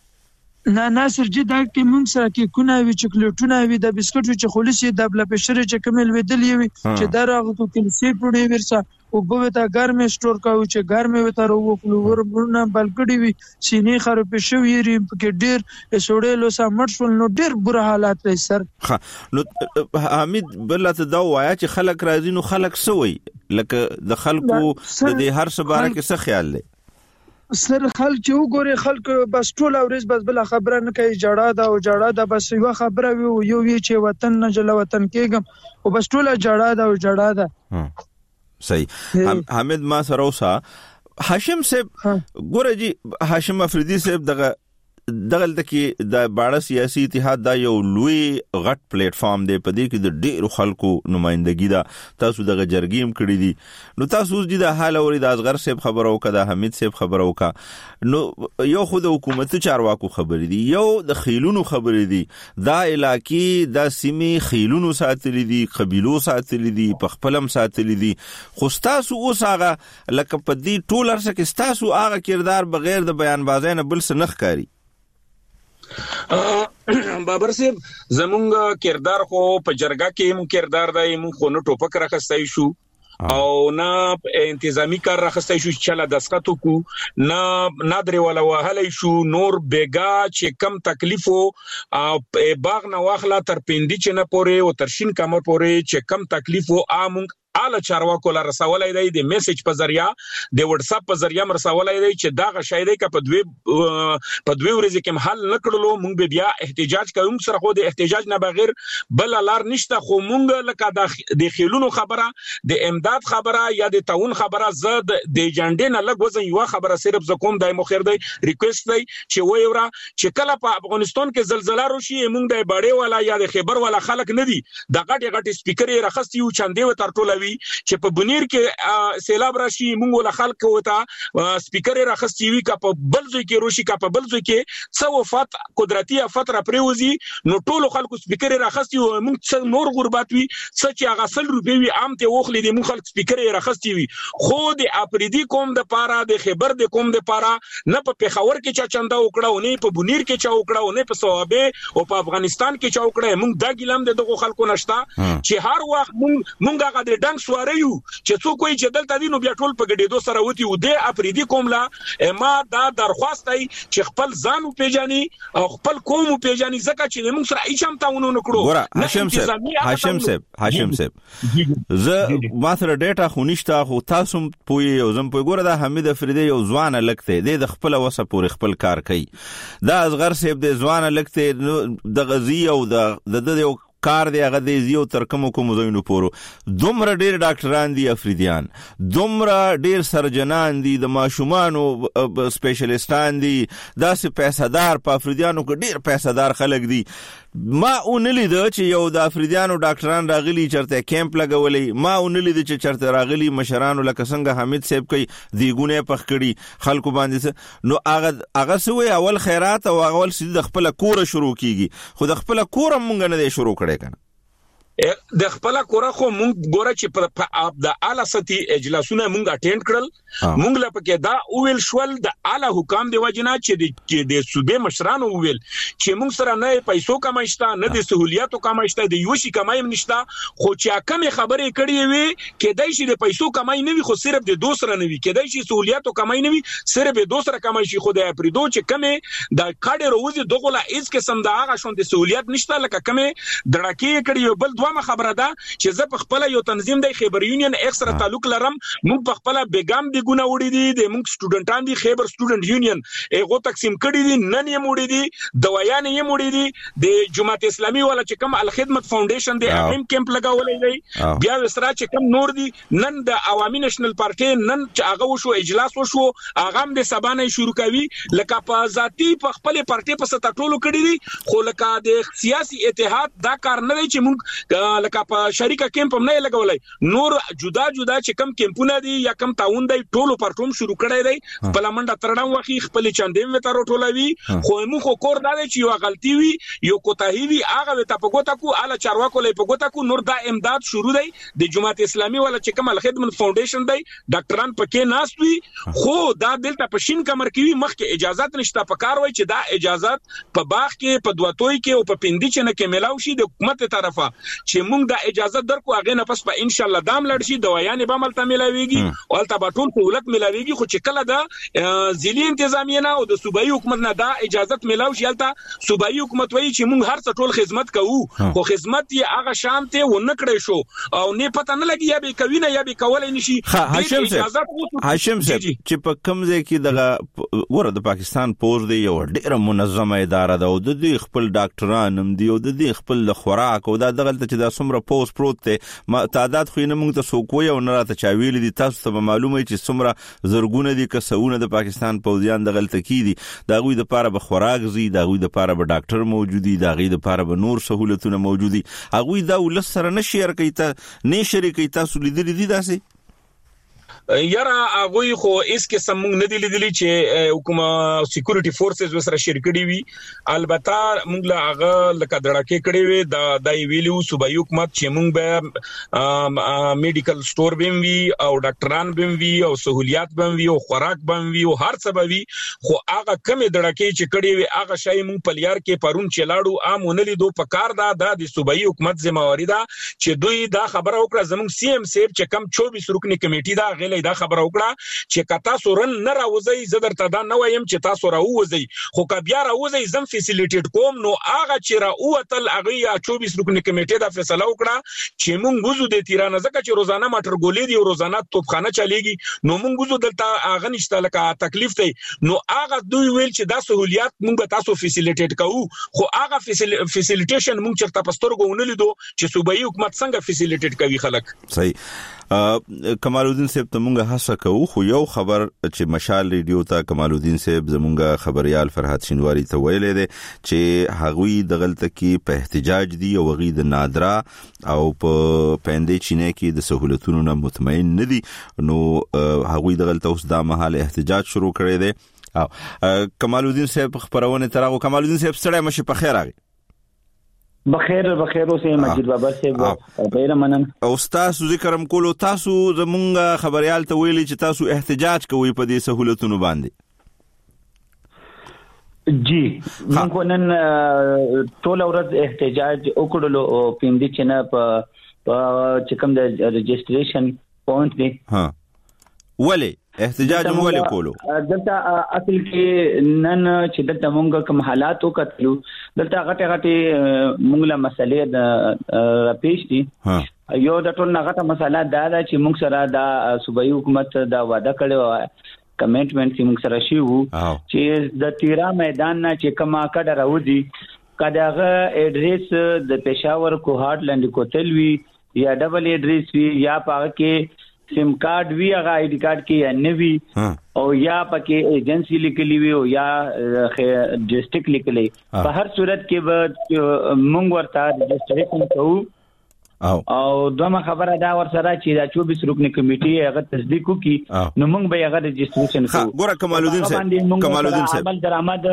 نه سرجی دا کې موږ سره کې کونه وی چاکلیټونه وی د بسکټو چې خولسي د بل پښره چې کمل ودل وی چې دراغه تو کلسي پړې ورسا او به تا ګرمه سٹور کاوه چې ګرمه وته ورو ورونه بلګړی وی سینې خراب شوی ری کې ډیر سوډې لو سمټ شول نو ډیر بره حالات لري سر نو حمید بلته دا وایا چې خلک راځي نو خلک سوي لکه د خلکو د دې هر څه باره کې څه خیال لري سر خلک چې وګوري خلک بس ټول اورز بس بل خبره نه کوي جړه دا بس یو خبره یو چې وطن نه جلا وطن کېږم او بس ټول جړه دا صحیح حمید ما سره اوسه هاشم صاحب ګوره جی هاشم افریدی صاحب دغه کې د باړه سیاسي اتحاد دا یو لوی غټ پلیټ فارم دی په دې کې د ډېر خلکو نمائندګي دا تاسو دغه جرګیم کړی دي نو تاسو د حال او د اصغر صاحب خبرو کده حمید صاحب خبرو کا نو یو خو د حکومت چارواکو خبرې دي یو د خیلونو خبرې دي دا علاقې د سیمې خیلونو ساتلې دي قبيلو ساتلې دي په خپلم ساتلې دي خو تاسو اوس هغه لکه په دې ټول ارسه کې تاسو هغه کردار بغیر د بیان بازۍ نه بل څه نه ښکاري بابر صاحب زمونږ کردار خو په جرګه کې مو کردار دی مو خو نو ټوپک راخستای شو او نه انتظامی کار راخستای شو چې لا دسخطو کو نه نادر ولا وهلې شو نور بیګا چې کم تکلیفو باغ نه واخلا تر پندی چې نه پورې او تر شین کمر پورې چې کم تکلیفو امونږ اله چارواکو لار رسولای دی د میسج په ذریعہ د واتس اپ په ذریعہ مرسولای دی چې دا غشایدې ک په دوی ورځې کې حل نکړلو مونږ بیا احتجاج کوم سره خو د احتجاج نه بغیر بل لار نشته خو مونږ لکه د خیلونو خبره د امداد خبره یا د تعاون خبره زد د جنډې نه لګ وزن یو خبره صرف زکوم دای مخیر دی ریکوست دی چې وایورا چې کله په افغانستان کې زلزلہ وشي مونږ د باډې والا یا د خیبر والا خلک نه دي د غټ سپیکر یې راخستي او چاندې و تر ټوله چې په بنیر کې سیلاب راشي موږ له خلک وته سپیکر راخستي وی کا په بلځوي کې روشي کا په بلځوي کې څو وفات قدرتي افات را پریوزي نو ټول خلکو سپیکر راخستي او موږ نور غربت وی سچ هغه 100 روپۍ وی عام ته وخلې د موږ خلک سپیکر راخستي وی خو د اپریدي کوم د پارا د خبر د کوم د پارا نه په پیښور کې چا چنده وکړه نه په بنیر کې چا وکړه نه په صوابه او په افغانستان کې چا وکړه موږ دا ګلم دغه خلکو نشتا چې هر وخت موږ هغه د ټنګ سواریو چې څوک وي چې دلته دي نو بیا ټول په ګډېدو سره وتی و دې افریدي کوملا ما دا درخواست دی چې خپل ځان پیژني او خپل قوم پیژني ځکه چې موږ سره هیڅ هم تاونه نکړو. ګوره هاشم صاحب زه ما سره ډیټا خو نشته خو تاسو پوي او زم پوي ګوره دا حمید افریدي یو ځوان لکته د خپل وسه پورې خپل کار کوي دا اصغر صاحب د ځوان لکته د غزي او د یو کار دی هغه د زیو تر کوم زینو پورو دومره ډیر ډاکټران دي افریدیان دومره ډیر سرجنان دي د ماشومانو سپیشلیستان دي داسې پیسادار په افریدیانو کې ډیر پیسادار خلک دي ما اونلید چې یو د افریدیانو ډاکټران راغلي چرته کیمپ لګولې ما اونلید چې چرته راغلي مشرانو لکه څنګه حمید صاحب کوي دیګونه پخ کړي خلکو باندې نو هغه سوی اول خیرات او اول سید د خپل کور شروع کیږي خو د خپل کور مونږ نه شروع کړي کنه د خپل کور خو مونږ ګوره چې په د اعلی سطحي اجلاسونه مونږ اټینډ کړل مونږ لپاره دا اویل شول د اعلی حکام دی وجنا چې د صوبې مشرانو ویل چې مونږ سره نه پیسو کمایشته نه د سہولیاتو کمایشته د یو شي کمایم نشته خو چې کوم خبرې کړې وي کېدای شي د پیسو کمای نه وي خو صرف د دوسر نه وي کېدای شي سہولیاتو کمای نه وي صرف د دوسر کمای شي خو د اپریدو چې کمه د کاډر روزي دغه هیڅ قسم د هغه شون د سہولیات نشته لکه کمه دړکې کړي بل دوه خبره ده چې زه په خپل یو تنظیم د خیبر یونین اکسترا تعلق لرم مونږ په خپل بیګام دی ګونه وړي دي د مونږ سټوډنټان دي خیبر سټوډنټ یونین هغه تقسیم کړي دي نن یې وړي دي دوايان یې وړي دي د جماعت اسلامي ولا چې کوم الخدمت فاونډیشن دی اهم کیمپ لگاولې دی بیا وسره چې کوم نور دي نن د عوامي نېشنل پارټي نن چې هغه وشو اجلاس وشو هغه هم د سبانه شروع کوي لکه په ذاتی په خپل پارټي په ستا ټولو کړي دي خو لکه د سیاسي اتحاد دا کار نه دی چې مونږ لکه په شریکه کیمپ هم نه لګولای نور جدا جدا چې کم کیمپونه دي یا کم تاون دی ټولو پارټوم شروع کړی دی خپل منډه ترډم وخی خپل چاندیم وته روټولوي خو موږ خو کور دا چې یو غلطي وي یو کوتاهي وي هغه وته په ګوتا کو اله چارواکو لې په ګوتا کو نور دا امداد شروع دی د جماعت اسلامي ولا چې کوم الخدمت فاونډیشن دی ډاکټران پکې ناستوي خو دا دلته په شین کمر کې مخکې اجازهات نشته په کار وای چې دا اجازهات په باغ کې په دواتوي کې او په پندي چې نه کې ملاوي شي د حکومت طرفه چې موږ دا اجازه درکو هغه نه پس په ان شاء الله دام لړ شي دوايان به ملته ملاويږي او البته به ټول سہولت ملاويږي خو چې کله دا ځلي انتظامیه نه او د صوبایي حکومت نه دا اجازه ملاوي شي البته صوبایي حکومت وایي چې موږ هر څه ټول خدمت کوو خو خدمت یې هغه شانته و نه کړی شو او نه پته نه لګي یا به کوي نه یا به کولای نشي هاشم صاحب چې په کوم ځای کې دغه ور د پاکستان پوز دی یو ډیره منظمه اداره ده او د دې خپل ډاکټران هم دی او د دې خپل خوراک او دا دغه چې دا څومره پوز پروت ته تعداد خو نه موږ ته سوکوي او نه راته چاویل دي تاسو ته معلومه چې څومره زرګونه دي کسونه د پاکستان پوزیان د غلطه کی دي دا غوي د پاره به خوراک زی دا غوي د پاره به ډاکټر موجودي دا غوي د پاره به نور سہولتونه موجودي هغه دا ول سره نه شیر کوي ته نه شریکي تاسو لیدل دي داسې یاره هغه خو اس کې سمون نه دی لیدلی چې حکومت سکیورټي فورسز وسره شریکړي وي البته موږ لا هغه لکه دړکې کړي وي د ویلیو صوبایي حکومت چې موږ به میډیکل سٹور بیم وي او ډاکټران بیم وي او سہولیات بیم وي او خوراک بیم وي او هر څه به وي خو هغه کم دړکې چې کړي وي هغه شای موږ پلیار کې پرون چلاړو امونه لیدو په کار دا د صوبایي حکومت ذمہواری ده چې دوی دا خبره وکړه زموږ سی ام سیف چې کم 24 رکنی کمیټه دا دا خبره وکړه چې کتا سورن نه راوځي زدر ته دا نه وایم چې تاسو راوځي خو که بیا راوځي زم فیسیلیټیټ کوم نو هغه چې راوتل هغه 24 رکنی کمیټه دا فیصله وکړه چې مونږ وزو د تیرانه ځکه چې روزانه ماټر ګولې دی او روزانه توپخانه چلیږي نو مونږ وزو دلته هغه نشته لکه تکلیف دی نو هغه دوی ویل چې دا سہولیات مونږ تاسو فیسیلیټیټ کوو خو هغه فیسیلیټیشن مونږ چرته پسترګو ونلیدو چې صوبایي حکومت څنګه فیسیلیټیټ کوي خلک صحیح کمال الدین صاحب ته مونږه هڅه کوو خو یو خبر چې مشال ریډیو ته کمال الدین صاحب زمونږه خبريال فرحت شینواری ته ویلې ده چې هغوی د غلطه کې په احتجاج دي او غي د نادرا او په پندې چینه کې د سہولتونو نه مطمئن نه دي نو هغوی د غلطه اوس د محل احتجاج شروع کړي دي او کمال الدین صاحب خبرونه ترغه کمال الدین صاحب سره مشه په خیر راغی بخیر اوسه مجید بابا صاحب ډیر مننه استاد ذکرم کولو تاسو زمونږه خبريال ته ویلي چې تاسو احتجاج کوئ په دې سہولتونو باندې جی موږ نن ټول ورځ احتجاج وکړو او پیندې چې نه په چې کوم د رجسټریشن پوینټ دی ها ولې احتجاج مو ولې کولو دلته اصل کې نن چې دلته موږ کوم حالات وکړو دلته غټه موږ له مسلې د پیش دي یو د ټول نغته مسله دا چې موږ سره د صوبایي حکومت دا وعده کړو کمټمنټ چې موږ سره شي وو چې د تیرا میدان نه چې کما کډه راوځي کداغه اډریس د پېښور کوهاټ لاندې کوتل وی یا ډبل اډریس وی یا پاګه کې سیم کارت وی هغه آی ډی کارت کې یا نوی او یا پکې ایجنسی لیکلی وی او یا ډیسټریکټ لیکلی په هر صورت کې به موږ ورته رجسټریشن کوو او دومره خبره دا ور سره چې دا 24 رکنی کمیټي هغه تصدیق وکړي نو موږ به هغه رجسټریشن کوو ګوره کمالالدین صاحب عمل درآمد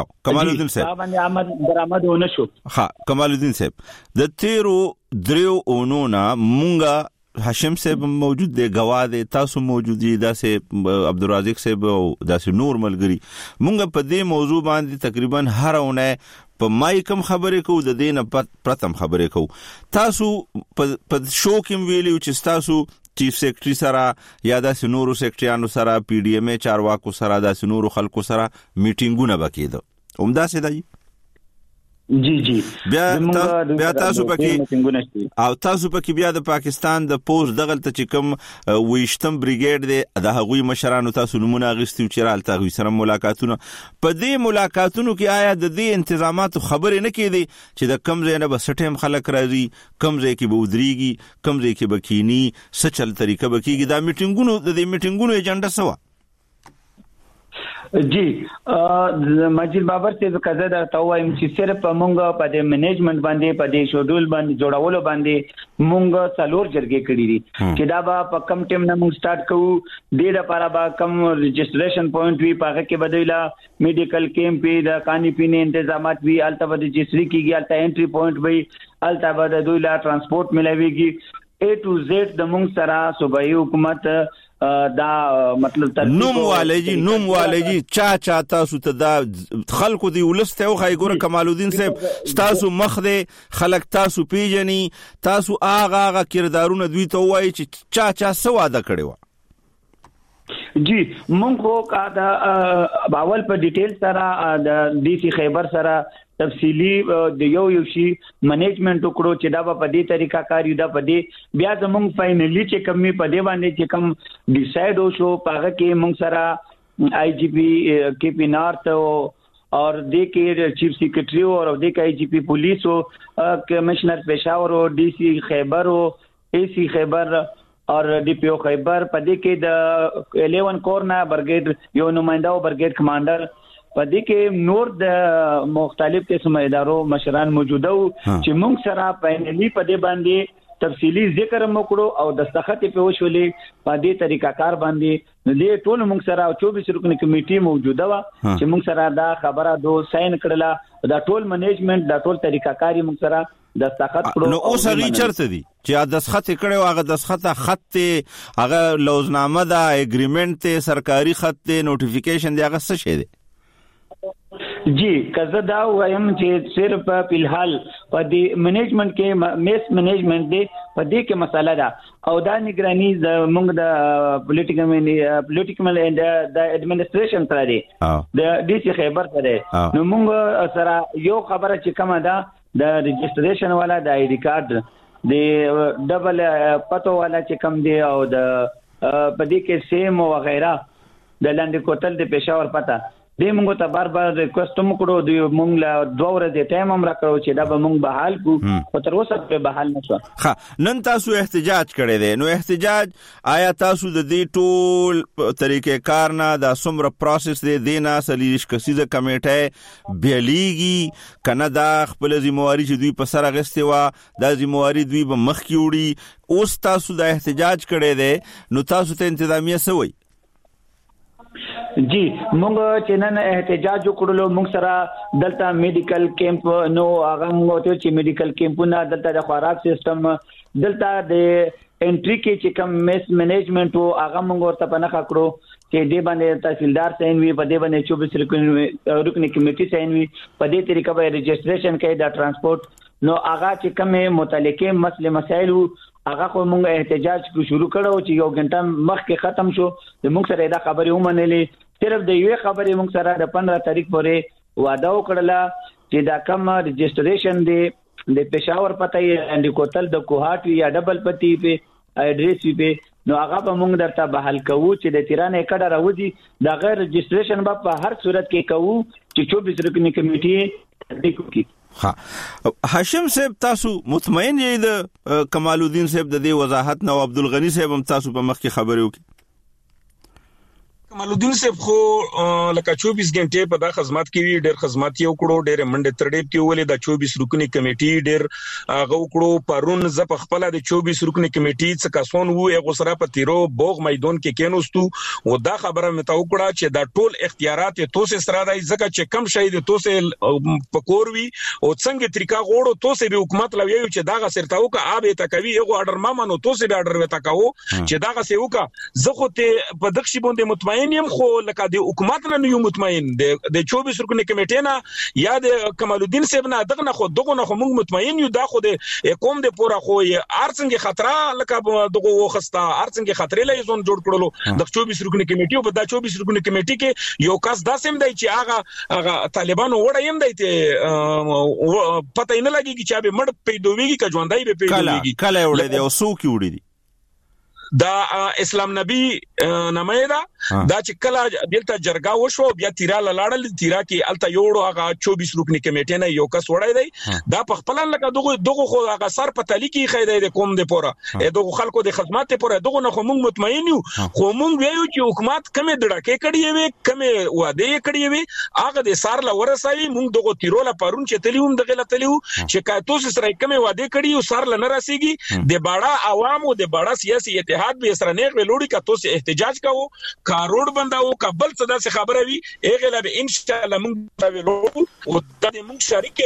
درآمد ونشو کمالالدین صاحب د تیرو دریو اونونه مونږه هاشم صاحب موجود دی گواه دی تاسو موجود دي داسې عبدالرازق صاحب او داسې نور ملګری مونږ په دې موضوع باندې تقریبا هر اونه په مایکم خبرې کوو د دې نه پرتم خبرې کوو تاسو په شو کې ویلو چې تاسو چیف سیکریټری سره یا داسې نورو سیکریټریانو سره پی ډی ایم چارواکو سره داسې نورو خلکو سره میټینګونه وکړي همداسې دی جی بیا تاسو پکې بیا د پاکستان د پوز دغل ته چې کوم ویشتم بریګیډ دی د هغوی مشرانو تاسو نمونه اغستیو چې رالته غوي سره ملاقاتونه په دې ملاقاتونو کې آیا د دې انتظاماتو خبرې نه کېدي چې د کم ځای نه به سټیم خلک راځي کم ځای کې به ودرېږي کم ځای کې به کینی سچل طریقه به کېږي دا میټینګونو د دې میټینګونو ایجنډا سوا جی مجید بابر سے کزه دا توایم چې صرف مونږ په دې منیجمنت باندې په دې شیډول باندې جوړولو باندې مونږ څلور جرګې کړې دي چې دا په کم ټیم نه مونږ سٹارټ کوو د دې لپاره با کم رجسټریشن پوینټ وی پاګه کې بدایلا میډیکل کیمپ د کانی پینې تنظیمات وی الته د رجسټری کېږي الته انټری پوینټ وی الته د دوی لا ترانسپورت ملويږي A to Z د مونږ سره صوبایي حکومت دا مطلب نوم والي چا تاسو ته دا خلکو دی ولسته او خایګور کمالالدین صاحب تاسو مخ دی خلک تاسو پیجنی تاسو آغا کردارونه دوی ته وایي چې چا سواده کړي و جی مونږ کا دا باول په ډیټیل سره د ډي سي خیبر سره تفصیلی د یو شی منیجمنت وکړو چې دا په دې طریقه کار یو دا په دې بیا زموږ فائنلی چې کمی په دې باندې چې کم ډیسایډ وشو پاګه کې موږ سره آی جی پی کې پی نارت اور دې کې چیف سیکریټری او دې کې آی جی پی پولیس او کمشنر پېښور او ډي سي خیبر او اے سی خیبر اور ڈی پی او خیبر په دې کې د 11 کورنا برګیډ یو نمائنده او برګیډ کمانډر پدې کې نور د مختلف قسم ادارو مشران موجوده وو چې موږ سره فائنلی په دې باندې تفصیلی ذکر وکړو او دستخط په وشولې په دې طریقه کار باندې دې ټول موږ سره 24 رکنی کمیټي موجوده و چې موږ سره دا خبره دو ساين کړله دا ټول منیجمنت دا ټول طریقه کاری موږ سره دستخط کړو نو اوس هغه چرته دي چې دستخط کړو هغه دستخط خط هغه لوزنامه دا اګریمنت سرکاري خط نوټیفیکیشن دی هغه څه شي دی جی کزه دا وایم چې صرف په الحال په دې منیجمنت کې میس منیجمنت دی په دې کې مسله ده او دا نگرانی د موږ د پولیټیکل اند د اډمنستریشن سره دی د ډي سي خیبر سره نو موږ سره یو خبره چې کومه ده د رجسټریشن والا د آی ډی کارت د ډبل پتو والا چې کم دی او د پدې کې سیم او وغیرہ د لاندې کوتل د پېښور پتا دې موږ ته بار ریکوست وکړو د موږ لا 2 ورځې ټایم هم راکړو چې دا به موږ بحال کو او تر اوسه په بحال نشو ها نن تاسو احتجاج کړی دی نو احتجاج آیا تاسو د دې ټول طریقې کار نه د سمره پروسس دی دینا سلیش کسیزه کمیټه بیلیږي کنه دا خپل ذمہواری چې دوی په سر غسته وا د ذمہواری دوی به مخ کې وړي اوس تاسو د احتجاج کړی دی نو تاسو ته انتظامیه سوي جی موږ چې نن احتجاج وکړلو موږ سره دلته میډیکل کیمپ نو هغه موږ ته چې میډیکل کیمپونه دلته د خوراک سیستم دلته د انټری کې چې کوم میس منیجمنت او هغه موږ ورته پنه کړو چې دې باندې تحصیلدار سین وی په دې باندې 24 رکنی کمیټي سین وی په دې طریقه به رجسټریشن کوي د ترانسپورت نو هغه چې کومه متعلقه مسله مسائل هغه خو موږ احتجاج کو شروع کړو چې یو غنټه مخکې ختم شو د موږ سره دا خبرې ومنلې صرف د یوې خبرې موږ سره د 15 تاریخ پورې وعده وکړه چې دا کوم رجسټریشن دی د پېښور پته یې د کوتل د کوهات یا ډبل پتی په ایڈریس په نو هغه به موږ درته بحال کوو چې د تیرانه کډه راوځي دا غیر رجسټریشن په هر صورت کې کوو چې 24 رکنی کمیټه تصدیق وکړي. ها هاشم صاحب تاسو مطمئن یې د کمال الدین صاحب د دې وضاحت نو عبدالغنی صاحب هم تاسو په مخ کې خبرې وکړي؟ کمال الدین صاحب خو لکه 24 غنټه په دا خدمات کې ډېر خدمات یو کړو ډېر منډه ترډې کې ولې د 24 رکنی کمیټې ډېر غو کړو پرون ز په خپل د 24 رکنی کمیټې څخه کسون وو یو سره په تیرو بوغ میدان کې کېنوستو و دا خبره مې تا وکړه چې دا ټول اختیارات توسه سره راځي ځکه چې کم شي د توسه پکوروي او څنګه طریقہ غوړو توسه به حکومت لوي چې دا غسرتاو کا آب ته کوي یو اورډر ما منو توسه به اورډر وتا کاو چې دا غسه وکا زه خو ته په دښي باندې مطمئن یم خو لکه د حکومت نه یو مطمئن د 24 رکنی کمیټې نه یا د کمال الدین صاحب نه دغه نه خو موږ مطمئن یو دا خو د قوم د پورا خو ارڅنګ خطر لکه دغه وخستا ارڅنګ خطر لې زون جوړ کړلو د 24 رکنی کمیټې په د 24 رکنی کمیټې کې یو کس داسم دی چې هغه طالبانو وړایم دی ته پته نه لګي چې به مړ پیدويږي که ژوندۍ به پیدويږي کله وړي دی او سو کی وړي دی دا اسلام نبی نمایدا دا چې کله دلته جرګه وشو بیا تیرا لاړل تیرا کې الته یوړو هغه 24 رکنی کمیټې نه یو کس وړای دی دا په خپل لکه دغه خو هغه سر په تلی کې خیدای د کوم د پوره دغه خلکو د خدمات پوره دغه نه خو موږ مطمئن یو خو موږ ویو چې حکومت کمه دړکې کړي وي کمه وعده کړي وي هغه د سار لا ورسوي موږ دغه تیروله پرون چې تلیوم دغه تلیو چې کاتوس سره کمه وعده کړي او سار لا نه راسيږي د باړه عوامو د باړه سیاسي اتحاد به سره نه غلوړي کاتوس احتجاج کاوه کاروڑ بنداو کابل څه داسې خبره وي هغه لا به ان شاء الله موږ راوړو او د موږ شریک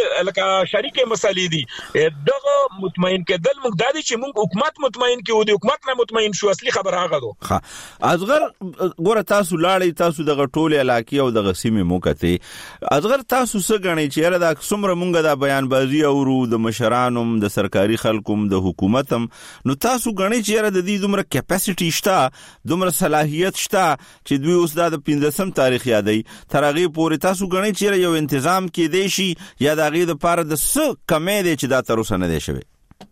مسالې دي دغه مطمئن کېدل موږ د دې چې موږ حکومت مطمئن کیو د حکومت نه مطمئن شو اصلي خبره هغه ده. اصغر ګوره تاسو لاړی تاسو دغه ټوله علاقې او دغه سیمه موکته اصغر تاسو څه غنئ چې دا څومره موږ دا بیان بازی اورو د مشرانم د سرکاري خلکوم د حکومتم نو تاسو غنئ چې د دې دومره کیپاسټي شته دومره صلاحیت شته چې دوی اوس د 15 تاریخ یادای ترغه پورې تاسو غنئ چې یو تنظیم کې دی شي یا د غي د پاره د څه کمې دی چې دا تر اوسه نه دی شوی.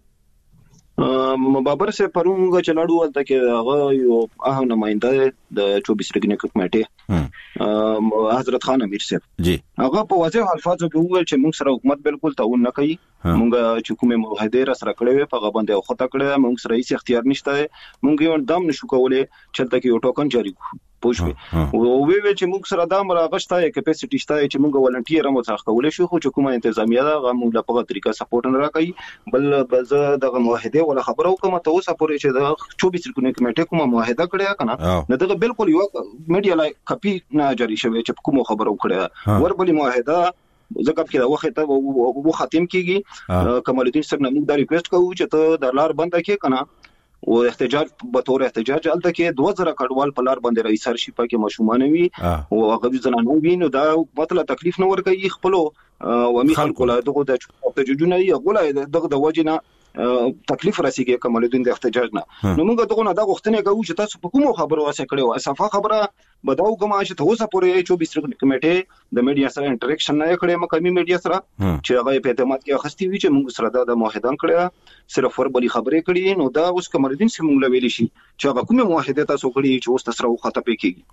بابر سے پرونګه چلاړو ولته کې هغه یو اهم نماینده د 24 رکنی کمیټې حضرت خان امیر صاحب جی هغه په واضح الفاظو کې وویل چې موږ سره حکومت بالکل تعاون نه کوي موږ چې کومه معاهده را سره کړې وي په غوښنه او خطا کړې موږ سره هیڅ اختیار نشته موږ یو دم نشو کولای چې تل کې یو ټوکن جاری پوښوي او وی چې موږ سره د مراغشته کیپاسټی شته چې موږ ولنټیر مو څخه کولای شو خو حکومت انتظامیه دا موږ په طریقه سپورټ نه راکړي بل زه دغه معاهده ولا خبرو کوم ته اوسه پورې چې د 24 رکنی کمیټې کومه معاهده کړې کنه نه دغه بالکل یو میډیا لای کپی نه جاری شوی چې کوم خبرو کړې وربلی معاهده زکه کې دا وخت او ختم کیږي کمال الدین صاحب موږ دا ریکوست کوو چې ته د لار بند کې کنه او احتجاج به تور احتجاج الته کې 2000 کډوال په لار باندې رئیس سرشي پکې مشومان وي او هغه ځنانو وینو دا مطلب تکلیف نه ورکوي خپل او می خلکو له دغه د جوجونه یغله دغه د وجنه تکلیف راسیږي کمال الدین د احتجاج نه نو موږ دغه نه دا غوښتنه کوو چې تاسو په کومو خبرو واسه کړو صفه خبره بداو کوم چې تاسو پورې 24 رکنی کمیټې د میډیا سره انټریکشن نه کړې مقامی میډیا سره چې هغه په اعتماد کې اخستي وي چې موږ سره د معاهده کړې صرف وربلي خبرې کړې نو دا اوس کمال الدین سم موږ ویل شي چې هغه کومه معاهده تاسو کړې چې اوس تاسو خطه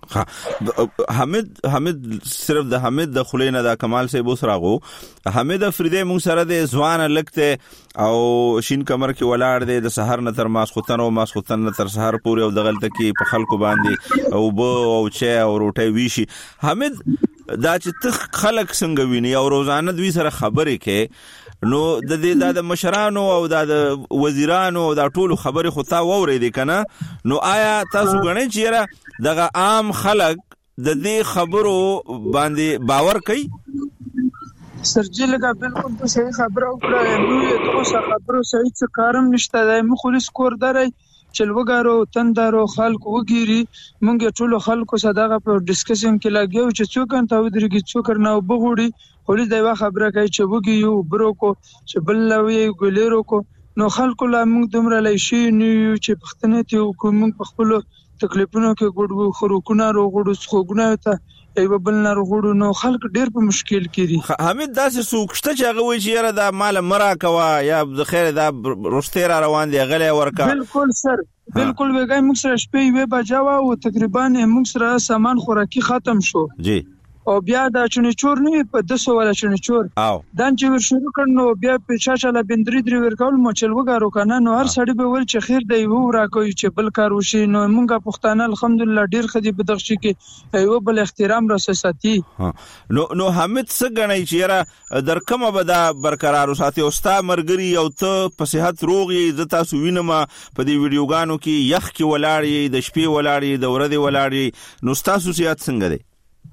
پکې حمید صرف د حمید د خلینا د کمال سے بوس راغو حمید افریدی موږ سره د ځوان لکته او شین کمر کې ولاړ دی د سحر نه تر ماسختن او ماسختن تر سحر پورې او دغلت کې په خلکو باندې او بو او چا او روټي ویشي حمید دا چې تخ خلک څنګه ویني او روزانه دوی سره خبرې کې نو د دې د مشرانو او د وزیرانو او د ټولو خبرې خو تا ووري کنه نو آیا تاسو غنئ چې دغه عام خلک د دې خبرو باندې باور کوي؟ سرجی لگا بالکل تو صحیح خبره وکړه نو یو څه خبرو صحیح څه کارم نشته د مخلص کور درای چلوګارو تندارو خلکو وګيري مونږ ټول خلکو صداقه په ډیسکشن کې لاګیو چې څوک انته ودرېږي څوک نه وبغوړي پولیس دا خبره کوي چې وګي یو برو کو چې بل لوي ګلیرو کو نو خلکو لا موږ دومره لشي نو چې پښتنه ته حکومت په خپل تکلیفونو کې ګډو خروکونه روغړو خوګونه ته ایو بل نه روغړو نو خلک ډیر په مشکل کې دي. حمید داسې سوکشته چې هغه وایي چې یاره دا مال مرا کوا یا د خیر دا رسته را روان دی غلې ورکا. بالکل سر بالکل وګای موږ سره شپې وې بجاوه او تقریبا موږ سره سامان خوراکي ختم شو جی او بیا دا چونی چور نه په 200 ولا چونی چور دان چې ور شروع کړنو بیا په چاچاله بندري درې ورکول مو چل وګارو کنه نو هر سړی به ول چې خیر دی وو راکوي چې بل کار وشي نو مونږه پښتانه الحمدلله ډیر خدي بدخشي کې ایو بل احترام را ساتي. نو حمید څنګه نه چې یاره در کومه به دا برقرار وساتي او ستا مرګري او ته په صحت روغي د تاسو وینم په دې ویډیوګانو کې یخ کې ولاړی د شپې ولاړی د ورځې ولاړی نو تاسو صحت څنګه دی؟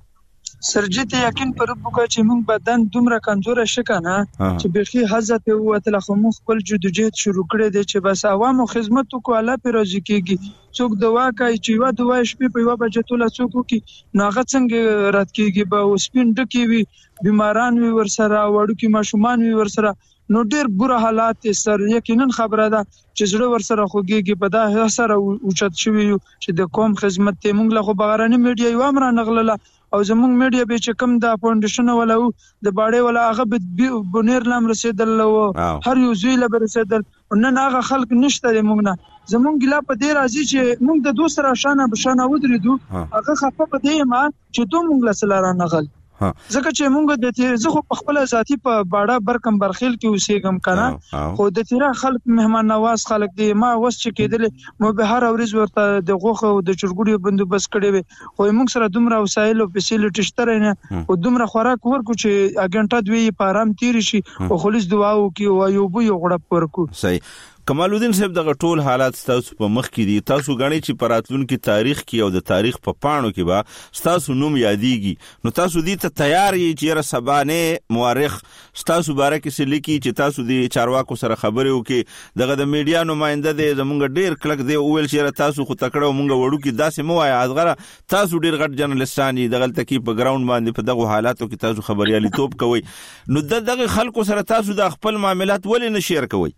سرجیت یقین پر بوکا چې موږ بدن دومره کمزور شکنه چې بخي حضرت او تلخم خپل جدوجهد شروع کړی دی چې بس عوامو خدمت کو الله پر راضي کیږي څوک دوا کوي چې وا دوا شپې په یو بجې توله څوک کی ناغه څنګه رات کیږي به وسپین ډکی وي بیماران وي ورسره وړو کې ماشومان وي ورسره نو ډیر بوره حالات سر یقینا خبره ده چې زړه ورسره خوږيږي په دا سره اوچت شوی چې د قوم خدمت ته موږ له بغراني میډیا یو امر نغله او زموږ میډیا به چې کوم د فاونډیشن ولا د باړې ولا هغه بنیر لام رسیدل هر یو زوی له رسیدل نن هغه خلک نشته موږ نه زموږ ګلا په دې راځي چې موږ د دوسر شانه بشانه ودرېدو هغه خفه په دې ما چې دوه موږ له سلاره نغل ځکه چې موږ د تیر زه خو خپل ذاتی په باړه برکم برخیل کې اوسېګم کنه خو د تیر خلک مهمان نواز خلک دی ما وس چې کېدل مو به هر ورځ ورته د غوخه او د چرګوډي بندوبست کړي وي خو موږ سره دومره وسایل او فیسیلیټی شته نه او دومره خوراک ورکو چې اګنټه دوی په آرام تیر شي او خلیص دعا وکي او یو بو یو غړپ ورکو. صحیح. کمال الدین صاحب دغه ټول حالات تاسو په مخ کې دي تاسو غني چې پراتلونکو تاریخ کې او د تاریخ په پاڼو کې با تاسو نوم یادېږي نو تاسو دې ته تیار یې چې را سبانه مورخ تاسو باره کې سلیکي چې تاسو دې چارواکو سره خبرې وکي دغه د میډیا نماینده دې زمونږ ډیر کلک دی ویل چې تاسو خو تکړه مونږ وړو کې داسې مو وای ازغره تاسو ډیر غټ جرنالستانی دغه تکي په ګراوند باندې په دغه حالاتو کې تاسو خبريالي توپ کوي نو دغه خلکو سره تاسو د خپل معاملات ولې نه شیر کوي؟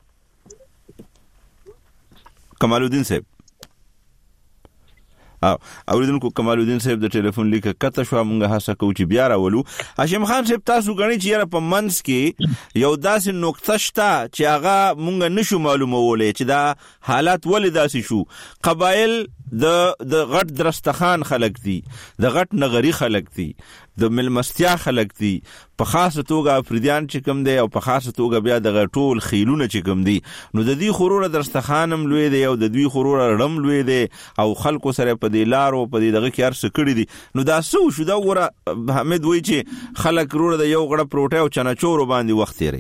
کمال الدین صاحب اوریدونکو کمال الدین صاحب د ټلیفون لیک کته شو مونږه هڅه کوو چې بیا راولو. هاشم خان صاحب تاسو غنی چې یاره په منس کې یو داسې نقطه شته چې هغه مونږ نشو معلومولې چې دا حالات ولې داسې شو. قبایل د غټ درستخان خلک دي د غټ نغری خلک دي د ملمستیا خلک دي په خاصه توګه افریدیان چې کوم دی او په خاصه توګه بیا د ټول خیلونه چې کوم دي نو د دې خورور درستخانم لوی دی او د دوی خورور رم لوی دی او خلکو سره په دې لارو په دې دغه کې ارس کړی دي نو دا سو شو دا وره حمید وای چې خلک رور د یو غړ پروټه او چنچور باندې وخت یې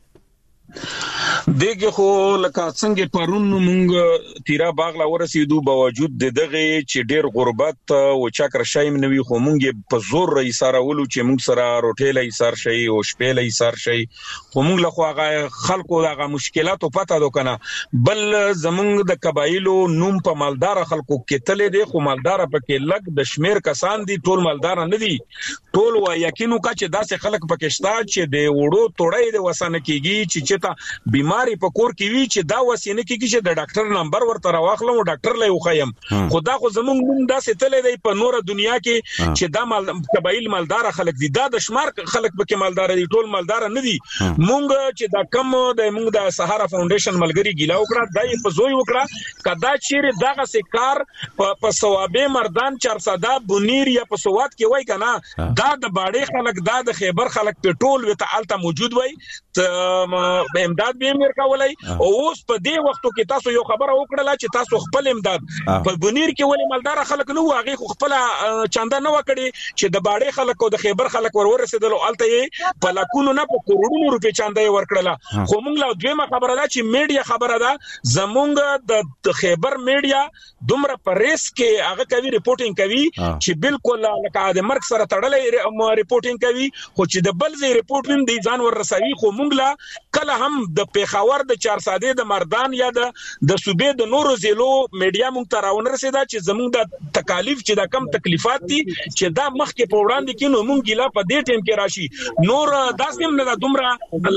دغه خو لکه څنګه پرون مونږ تیرا باغ لا ورسېدو باوجود دغه چې ډیر غربت او چاکر شایم نوي خو مونږ په زور ایثار ولو چې مونږ سره روټیل ایثار شي او شپېل ایثار شي خو مونږ له خو هغه خلکو دغه مشکلات پته دو کنه بل زمونږ د قبایلو نوم په مالدار خلکو کې تلې دي خو مالدار پکې لګ د شمیر کسان دي ټول مالدار نه دي ټول وا یقینو کا چې داسې خلک پکې شته چې د وړو توړې د وسانه کېږي چې چتا بیماری په کور کې وی چې دا وسینه کېږي چې د ډاکټر نمبر ورته راوخلم او ډاکټر له وخایم خدا خو زمونږ نوم داسې تلې دی په نور دنیا کې چې دا قبایل مالدار خلک دي دا د شمار خلک پکې مالدار دي ټول مالدار نه دي مونږ چې دا کم د مونږ د سهارا فاونډیشن ملګری ګیلا وکړه دای په زوی وکړه کدا چیرې دغه سکار په ثوابه مردان 400 بنیر یا په سواد کې وای کنه دا د باړې خلک دا د خیبر خلک په ټول وتعالته موجود وای امداد به امر کولای او اوس په دې وختو کې تاسو یو خبره وکړه چې تاسو خپل امداد په بنیر کې ولې مالدار خلک نو هغه خپل چاندا نه وکړي چې د باړې خلک او د خیبر خلک ورسېدل او الته په لکونو نه په کروڑونو روپې چاندا ورکړه خو موږ لا دویمه خبره ده چې میډیا خبره ده زمونږ د خیبر میډیا دومره په ریس کې هغه کوي ریپورتینګ کوي چې بالکل لکه د مرګ سره تړلې ریپورتینګ کوي خو چې د بل ځای ریپورټینګ دی ځان ور رسوي خو موږ لا کله هم د پیښور د چارساده د مردان یا د صوبې د نورو ضلعو میډیا مونږ ته راونه رسیدا چې زمونږ د تکالیف چې د کم تکلیفات دي چې دا مخکې په وړاندې کې نو مونږ ګیلا په دې ټیم کې راشي نور داسې نه دومره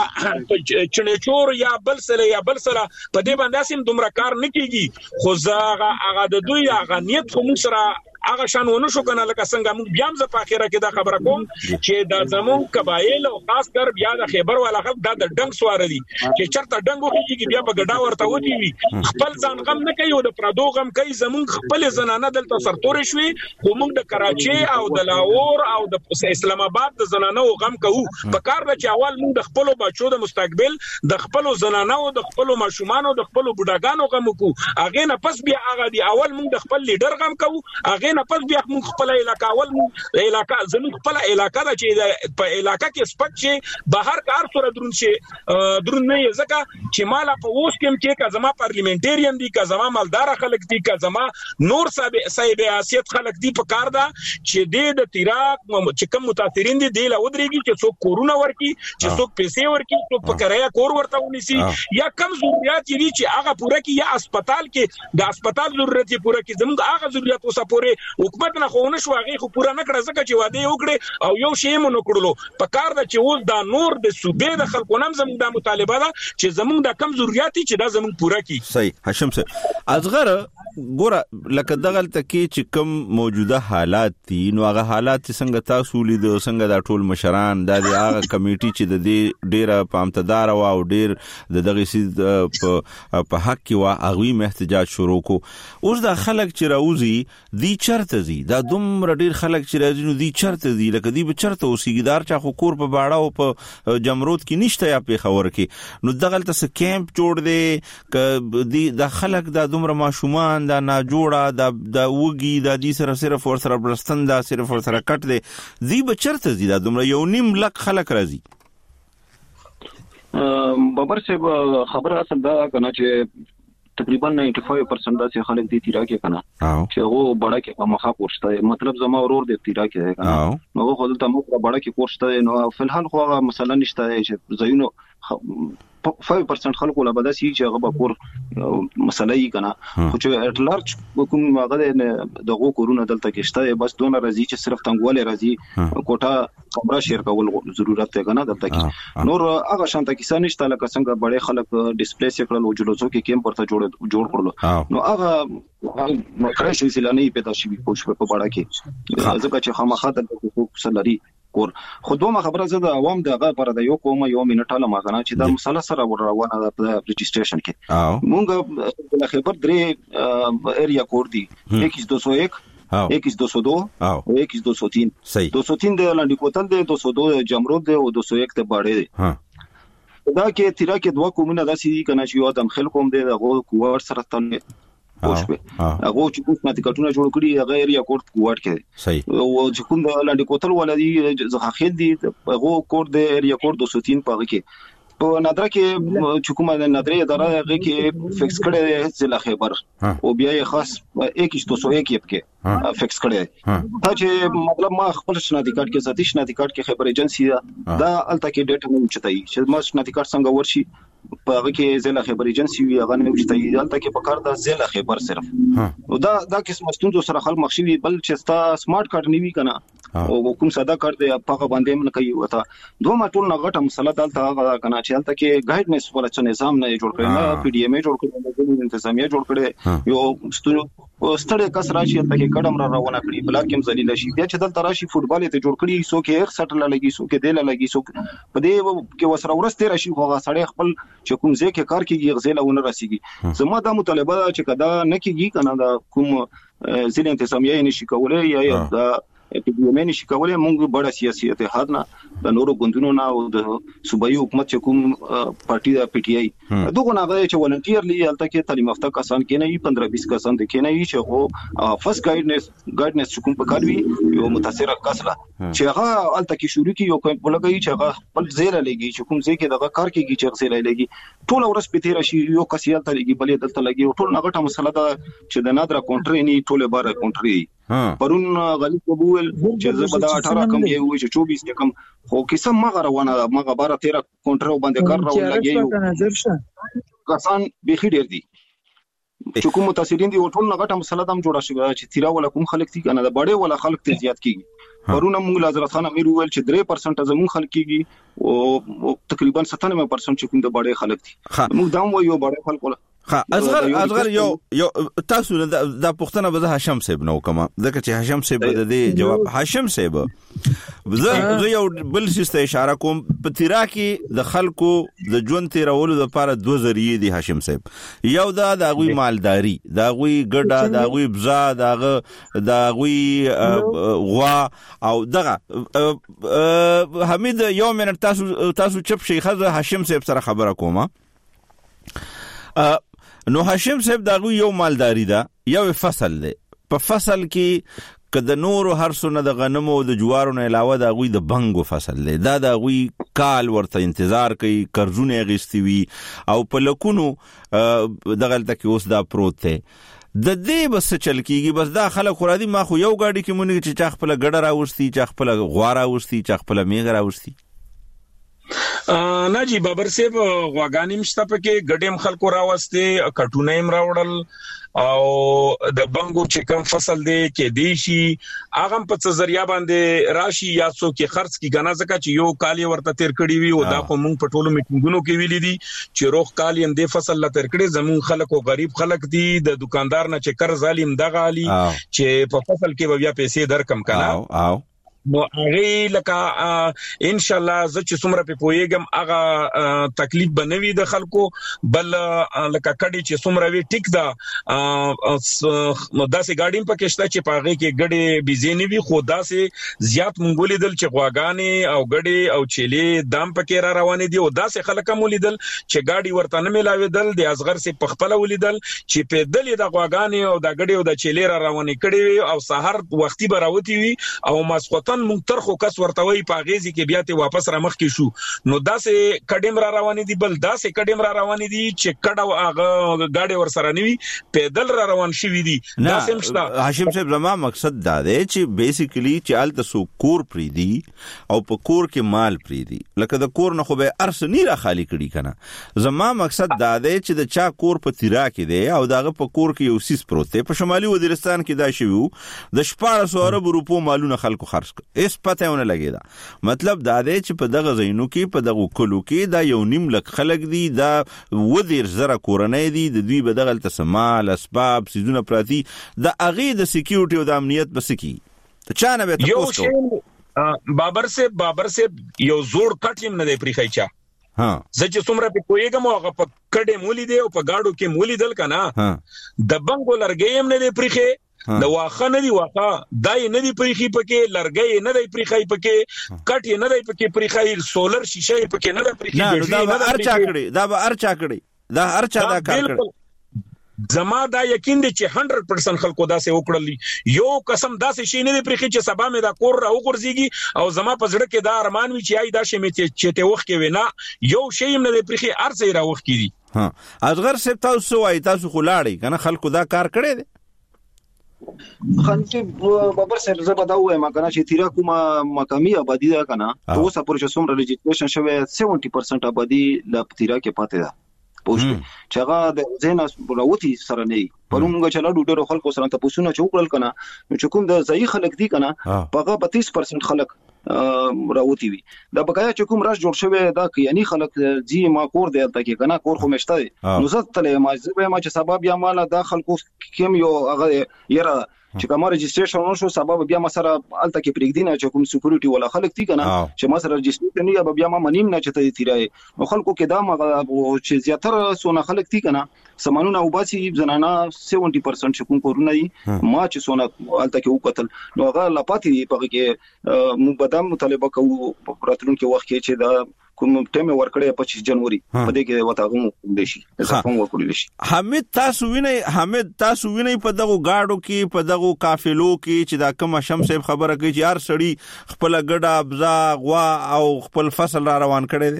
لکه چنچور یا بلسله په دې باندې سیم دومره کار نه کیږي خو هغه د دوی هغه نیت خو موږ سره هغه شان ونه شو کنه لکه څنګه موږ بیا هم ز په اخره کې دا خبره کوم چې د زمون قبایل او خاص کر بیا د خیبر والا خلک دا د ډنګ سوار دي چې چرته ډنګ وکړي بیا په ګډا ورته وتی وي خپل ځان غم نه کوي او د پردو غم کوي زمون خپل زنانه دلته سرتور شوي خو موږ د کراچي او د لاهور او د اسلام آباد د زنانه غم کوو په کار د چاوال موږ د خپل بچو د مستقبل د خپل زنانه او د خپل ماشومان او د خپل بډاګانو غم کوو اغه نه پس بیا هغه دی اول موږ د خپل لیډر غم کوو اغه نه پس بیا موږ خپل علاقہ ول علاقہ زموږ خپل علاقہ دا چې په علاقہ کې سپک چې بهر کار سره درون شي درون نه ځکه چې مال په اوس کې کا زما پارلیمنټریان دي کا زما مالدار خلک دي کا زما نور صاحب حیثیت خلک دي په کار دا چې د تیرا چې کوم متاثرین دي د لودريږي چې څوک کورونا ورکی چې څوک پیسې ورکی څوک په کرایه کور ورته ونیسي یا کم ضرورت دي چې هغه پوره کی یا هسپتال کې د هسپتال ضرورت پوره کی زموږ هغه ضرورت اوسه پوره حکومت نه خونه شو هغه خو پوره نه کړه ځکه چې واده وکړي او یو شی مونږ کړلو په کار د چې اوس دا نور د صوبې د خلکو نام زموږ د مطالبه ده چې زموږ د کم ضرورت چې دا زموږ پوره کی صحیح هاشم صاحب اصغر ګوره لکه دغه تکي چې کوم موجوده حالات دي نو هغه حالات څنګه تاسو لید څنګه دا ټول مشران د هغه کمیټي چې د دې ډیره پامتدار او ډیر د دغه سي په حق کې وا هغه احتجاج شروع کو اوس دا خلک چې راوځي دی چرته زی دا دومره ډیر خلک چې راځي نو دی چرته زی لکه دی به چرته اوسېګدار چا خو کور په باړه او په جمرود کې نشته یا په خبر کې نو دغه تاسو کیمپ جوړ دی ک دی د خلک دا دومره ماشومان دا نه جوړه دا وګي دا دي صرف ور سره برستن دا صرف ور سره کټ دی دی به چرته زی دا دومره یو نیم لک خلک راځي بابر صاحب خبره اصل دا کنه چې تقریبا 95% داسې خلک دي تیرا کې کنه چې هغه بڑا کې مخه پورشته مطلب زما ورور د تیرا کې کنه نو خو دلته مو بڑا کې پورشته نو فلحال خو هغه مثلا نشته چې زینو 5% خلکو لا بداسي چې هغه به کور مسله یې کنه خو چې اټ لارج کوم هغه دغه کورونه دلته کې شته بس دونه راځي چې صرف تنګواله راځي کوټه کمره شیر کول ضرورت دی کنه دلته کې نور هغه شانته کیسه نشته لکه څنګه بڑے خلک ډیسپلیس کړل او جلوسو کې کیمپ ورته جوړ کړل نو هغه کرایشي سیلانی پیدا شي په بڑا کې ځکه چې خامخا د سلري کور خودومه خبره زه د عوام دغه پر د یو کومه یو منټاله ماغنه چې د مسله سره روانه د رجسټریشن کې مونږ د خبر درې ایریا کوډ دی 1201 1202 او 1203 203 د لاندې کوتل دی 202 جمرود دی او 201 د باړې دی دا کې تیرا کې دوه کومونه داسې کنه چې یو د خلکو هم دی د کوور سره تل پوښبه هغه چې کوم ټکټونه جوړ کړی هغه ایریا کوډ کوډ کې صحیح او چې کوم د لاندې کوتل ولدي ځخاخیل دي هغه کوډ د ایریا کوډ 203 په کې په نادر کې چې کومه د نادر اداره هغه کې فکس کړي ضلع خیبر او بیا یې خاص 1201 کې فکس کړي دا چې مطلب ما خپل شناختی کارت کې ذاتی شناختی کارت کې خیبر ایجنسی دا الته کې ډیټا مو چتای چې ما شناختی کارت څنګه ورشي په هغه کې ضلع خیبر ایجنسی وی هغه نه چتای الته کې په کار د ضلع خیبر صرف او دا قسم ستونزو سره خلک مخشي بل چې ستا سمارټ کارت نیوي کنه او کوم ساده کارت دی په باندې من کوي وته دوه ماټول نه غټه مسله دلته هغه کنه چې الته کې ګایډنس ولڅ نظام نه جوړ کړی نه پی ډی ایم جوړ کړی نه انتظامیه جوړ کړی یو ستړي کس راشي ته کې کډم را روانه کړی بلاک هم ذلیل شي بیا چې دلته راشي فوټبال ته جوړ کړی سو کې 61 لګي سو کې دل لګي سو په دې کې وسره ورسته راشي هغه سړی خپل چې کوم ځکه کار کوي غزله ونه راسيږي زما د مطالبه چې کدا نه کیږي کنه دا کوم ځین انتظامیه نشي کولای یا دا اپیډیمي نشي کولای موږ بڑا سیاسي اتحاد نه د نورو ګوندونو نه او د صوبایي حکومت چې کوم پارټي د پی ټی آی دغه نه غواړي چې ولنټیرلی الته کې تعلیم یافته کسان کې نه 15-20 کسان د کې نه چې هو فرست ګایډنس چې کوم پکاروي یو متاثر کسره چې هغه الته کې شروع کی یو کوم بلګي چې هغه خپل زیره لګي چې کوم ځکه دغه کار کوي چې زیره لګي ټول ورځ په تیر شي یو کسیال ته لګي بلې دلته لګي ټول نغټه مسله ده چې د نادره کونټری نه ټول بار کونټری پرون غلی قبول چې زبدا 18 کم یې وي چې 24 کم خو قسم ما روانه ما 12 13 کونټرو باندې کار راو لګي کسان به ډیر دي چې کوم متاثرین دي ټول نه غټه مسله دم جوړه شوی چې تیرا ولا کوم خلک دي کنه د باډي ولا خلک ته زیات کیږي پرونه موږ حضرت خان امیر ویل چې 3% زمون خلک کیږي او تقریبا 97% چې کوم د باډي خلک دي موږ دام وایو باډي خلک ولا اصغر یو تاسو دا پښتنه به هاشم صاحب نو کما ځکه چې هاشم صاحب د دې جواب هاشم صاحب زه یو بل څه اشاره کوم په تیرا کې د خلکو د ژوند تیرولو لپاره دوه ذریعہ دي هاشم صاحب یو د غوي مالداري د غوي ګډه د غوي بزا د غوي غوا او دغه حمید یو منټ تاسو چپ شي خزه هاشم صاحب سره خبره کومه نو هاشم صاحب دغه یو مالداری ده یو فصل ده په فصل کې کده نور هر څونه د غنمو او د جوارو نه علاوه دغه د بنګو فصل ده دا دغه کال ورته انتظار کوي قرضونه غیستي وي او په لکونو دغه تک اوس دا پروت ده د دې بس چل کیږي بس دا خلک خو را دي ما خو یو گاډي کې مونږ چې چا خپل ګډه راوستي چا خپل غواره راوستي چا خپل میغ راوستي ناجی بابر صاحب غواګانی مشته پکې ګډیم خلکو راوسته کټونه هم راوړل او د بنګو چې کوم فصل دی کې دیشي اغه په ذریعہ باندې راشي یا څو کې خرڅ کی غنا زکه چې یو کالی ورته تیر کړی وي او دا په مونږ په ټولو میټینګونو کې ویلي دي چې روخ کالی هم د فصل لا تیر کړی زمون خلکو غریب خلک دي د دکاندار نه چې قرض ظالم دغه علي چې په فصل کې بیا پیسې درکم کړه او نو هغه لکه ان شاء الله ز چې څومره په پويګم هغه تکلیف بنوي د خلکو بل لکه کډي چې څومره وی ټیک دا نو داسې ګاډیم پکې شته چې پاغه کې ګډي بيزيني وي خو داسې زیات مونږ لیدل چې غواګانې او ګډي او چيلي دام پکې را روان دي او داسې خلک هم لیدل چې ګاډي ورته نه ملاويدل د اصغر سي پخپل ولیدل چې په دلې د غواګانې او د ګډي او د چيلي را روان کړي او سحر وختي براوتی وي او مسخوت مونږ تر خو کس ورتوي پاغيزي کې بیا ته واپس را مخ کې شو نو داسې کډیم را روان دي بل داسې کډیم را روان دي چې کډه هغه گاډي ور سره نیوي پیدل را روان شي دي داسې مشته هاشم صاحب زما مقصد دا دی چې بیسیکلی چې آلته سو کور پری دي او په کور کې مال پری دي لکه د کور نه خو به ارس نه را خالی کړي کنه زما مقصد دا دی چې د چا کور په تیرا کې دی او داغه په کور کې یو سیس پروت دی په شمالي وزیرستان کې دا شوی د 1400 ارب روپو مالونه خلکو خرج کړ پته ونه لګیدا مطلب دا دی چې په دغه زینو کې په دغه کلو کې دا یو نیم لک خلک دي دا ودیر زره کورنۍ دي د دوی به دغه تسمال اسباب سيزونه پراتی د اغه د سکیورټي او د امنیت بسکی ته چانه به تاسو بابر سے یو زوړ کټیم نه دی پریخای چا زه چې څومره په کویګم هغه په کډې مولې دی او په گاډو کې مولې دل کنه د بنګو لرګیم نه دی پریخه د واخه نه دی واخه دای نه دی پریخي پکې لرګي نه دی پریخي پکې کټ نه دی پکې پریخي سولر شیشه پکې نه دی پریخي دا به ارچا کړی دا ارچا دا کار کړی زما دا یقین دی چې 100% خلکو داسې وکړل یو قسم داسې شي نه دی پریخي چې سبا مې دا کور راو ګرځيږي او زما په زړه کې دا ارمان وی چې آی دا شي مې چې ته وخت کې وینا یو شی نه دی پریخي ارڅ را وخت کیږي اصغر سپ تاسو وای تاسو خلاړی کنه خلکو دا کار کړی دی خانتي بابر صاحب زبر دا وایم کنه چې تیرا کومه مقامی آبادی ده کنه اوس په پروسه ريجستریشن شوه 70% آبادی لا تیرا کې پاتې ده پوښتنه چې هغه د زیناس راوتی سره نه پرونګه چې لا ډېر خلکو سره ته پوښتنه چوکړل کنه چې کوم د ځای خلک دي کنه هغه 32% خلک راوتی وي دا بقایا چې کوم راش جوړ شوی دا یعنی خلک جی ما کور دی ته کې کنه کور خو مشته نو زه تل ما چې سبب یا مال دا خلکو کوم یو هغه یره چې کوم ريجستریشن شو سبب بیا ما سره الته کې پرېګدینه چې کوم سکیورټي ولا خلک دي کنه چې ما سره ريجستریشن یا بیا ما منیم نه چې ته تیرای نو خلکو کې دا چې زیاتره سونه خلک دي کنه سمانونه او باسي زنانه 70% چې کوم کورونه دي ما چې سونه الته کې وکتل نو هغه لپاتې په کې مو بدام مطالبه کوو په راتلونکي وخت کې چې دا کوم ټیم ورکړې 25 جنوري په دې کې وتاغم د شي څنګه وکړل شي حمید تاسو ویني په دغه گاډو کې په دغه قافلو کې چې دا کوم شمس صاحب خبره کوي چې هر سړی خپل ګډه ابزا غوا او خپل فصل را روان کړي دي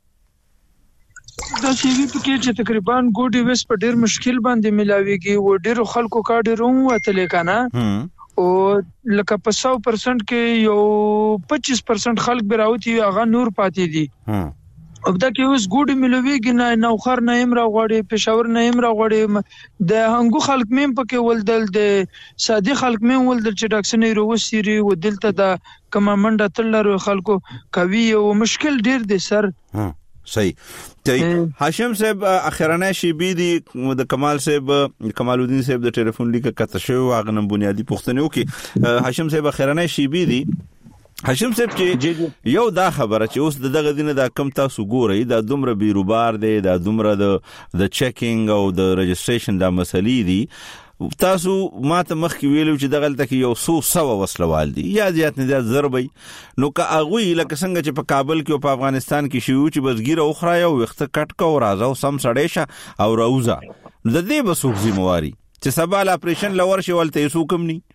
دا چې په کې تقریبا ګوډي وس په ډیر مشکل باندې ملاويږي و ډیر خلکو کا ډیرو وتل کنه او لکه په 100% کې یو 25% خلک براوتی هغه نور پاتې دي او دا کې اوس ګوډ ملويږي نه نوخر نه امر غوړي پېښور نه امر غوړي د هنګو خلک مم پکې ولدل د ساده خلک مم ولدل چې ډاکسنې روسيري ودلته د کمامنډه تللو خلکو کوي او مشکل ډیر دي سر صحیح هاشم صاحب اخرانه شی بي دي د کمال صاحب کمال الدین صاحب د ټلیفون لیک کته شو واغنه بنیادی پوښتنه وکي هاشم صاحب اخرانه شی بي دي هاشم صاحب چې یو دا خبره چې اوس دغه دینه د کم تاسو ګورئ دا دومره بیروبار دی دا دومره د چیکینګ او د رجستریشن د مسلې دي تاسو ماته مخکې ویلو چې دغه تل یو 100 وسلوال دي یا زیات نه زیات ضربي نو که هغه لکه څنګه چې په کابل کې او په افغانستان کې شیو چې بس ګیره اوخرا یو وخت کټ کو راځو سم سړېشه او راوزا د دې بسوخ ذمہواری چې سبا ل اپریشن لور شي ولته یې سوکم ني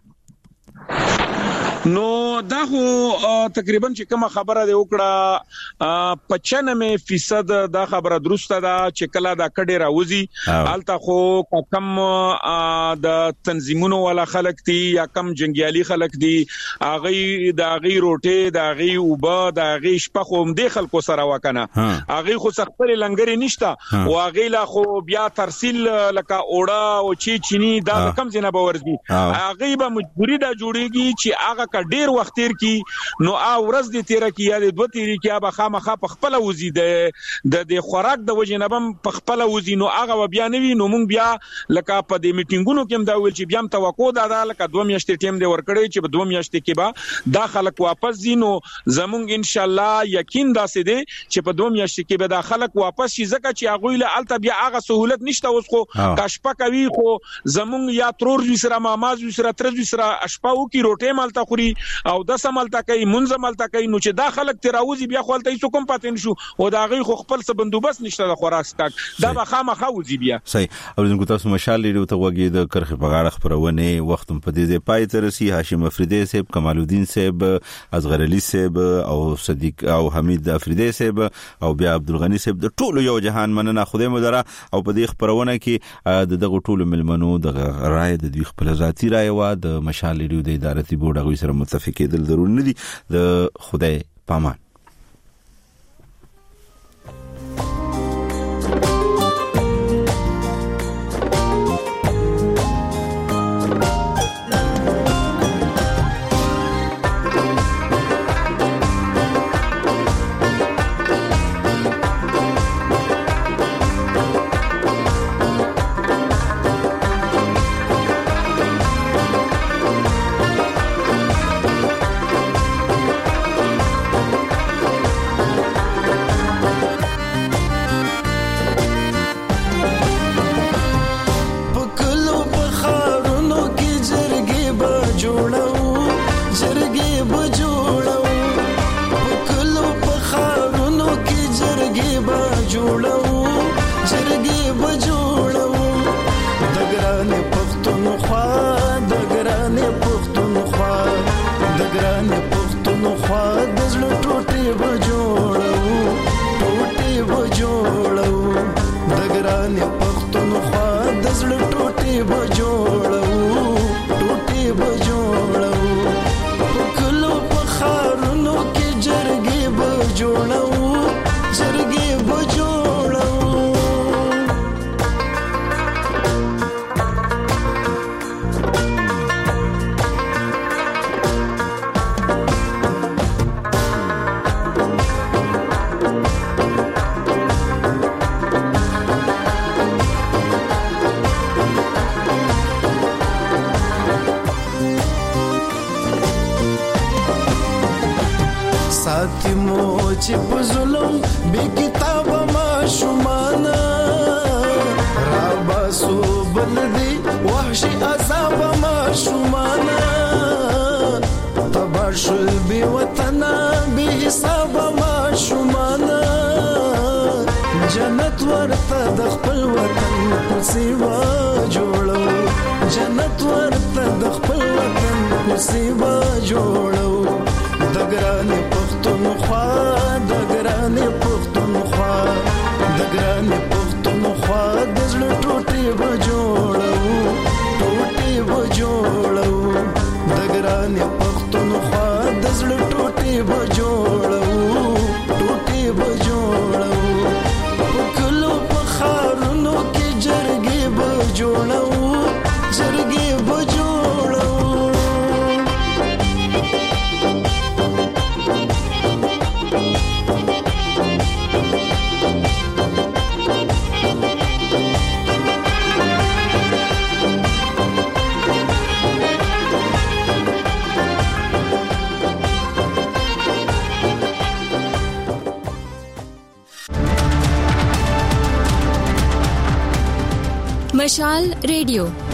نو دا خو تقریبا چې کومه خبره دی وکړه 95% دا خبره درسته ده چې کله دا کډه راوځي الته خو کم د تنظیمونو ولا خلک دي یا کم جنگیالي خلک دي اغه د اغه روټه د اغه وبا د اغه شپه خو هم د خلکو سره وکنه اغه خو سختري لنګري نشته او اغه لا خو بیا ترسیل لکه اوړه او چینی دا کم زنه باورځي اغه به مجبوری دا جوړيږي چې اغه ډیر وخت تیر کی نو اورز دي تیر کی یا د 2 تیر کی به خامخه په خپل وزي د خوراک د وجنبم په خپل وزي نو هغه بیا نوي نو مونږ بیا لکه په دې میټینګونو کې هم دا ویل چې بیا هم توقع ده لکه 2 میاشتې ټیم دی ورکړی چې په 2 میاشتې کې به دا خلک واپس زینو زمونږ ان شاء الله یقین داسې دی چې په 2 میاشتې کې به دا خلک واپس شي ځکه چې هغه له الته بیا هغه سہولت نشته اوس خو کاشپه کوي خو زمونږ یا ترور سره ماماز سره تر سره اشپاو کی روټه مالته خوري او د سمالته کوي منځمالته کوي نو چې دا خلک تراوزی بیا خپلته هیڅ کوم پاتین شو او دا غي خو خپل څه بندوبست نشته د خوراک سکاک دا به خامخا وزي بیا صحیح او زموږ تاسو مشال لري ته وګي د کرخه په غاړه خبرونه وخت په دې پای تر سي هاشم افریدی صاحب کمال الدین صاحب اصغر علي صاحب او صدیق او حمید افریدی صاحب او بیا عبدالغنی صاحب د ټولو یو جهان مننه خدای مدره او په دې خبرونه کې دغه ټولو ملمنو د رائے د دوی خپل ذاتی رائے و د مشال لري د ادارتي بورډ غوي سره متفق کېدل ضروري نه دي د خدای پامان چې په ظلم به کتاب ما شومانا را باسو بلدي وحشي عذاب ما شومانا تباشل به وطن به حساب ما شومانا جنت ورته د خپل وطن په سیوا جوړو جنت ورته د خپل وطن په سیوا جوړو دګرانه پختونخوا دګرانه پختونخوا دګرانه پختونخوا د زړه ټوټي و جوړو ټوټي و جوړو مشال ریډیو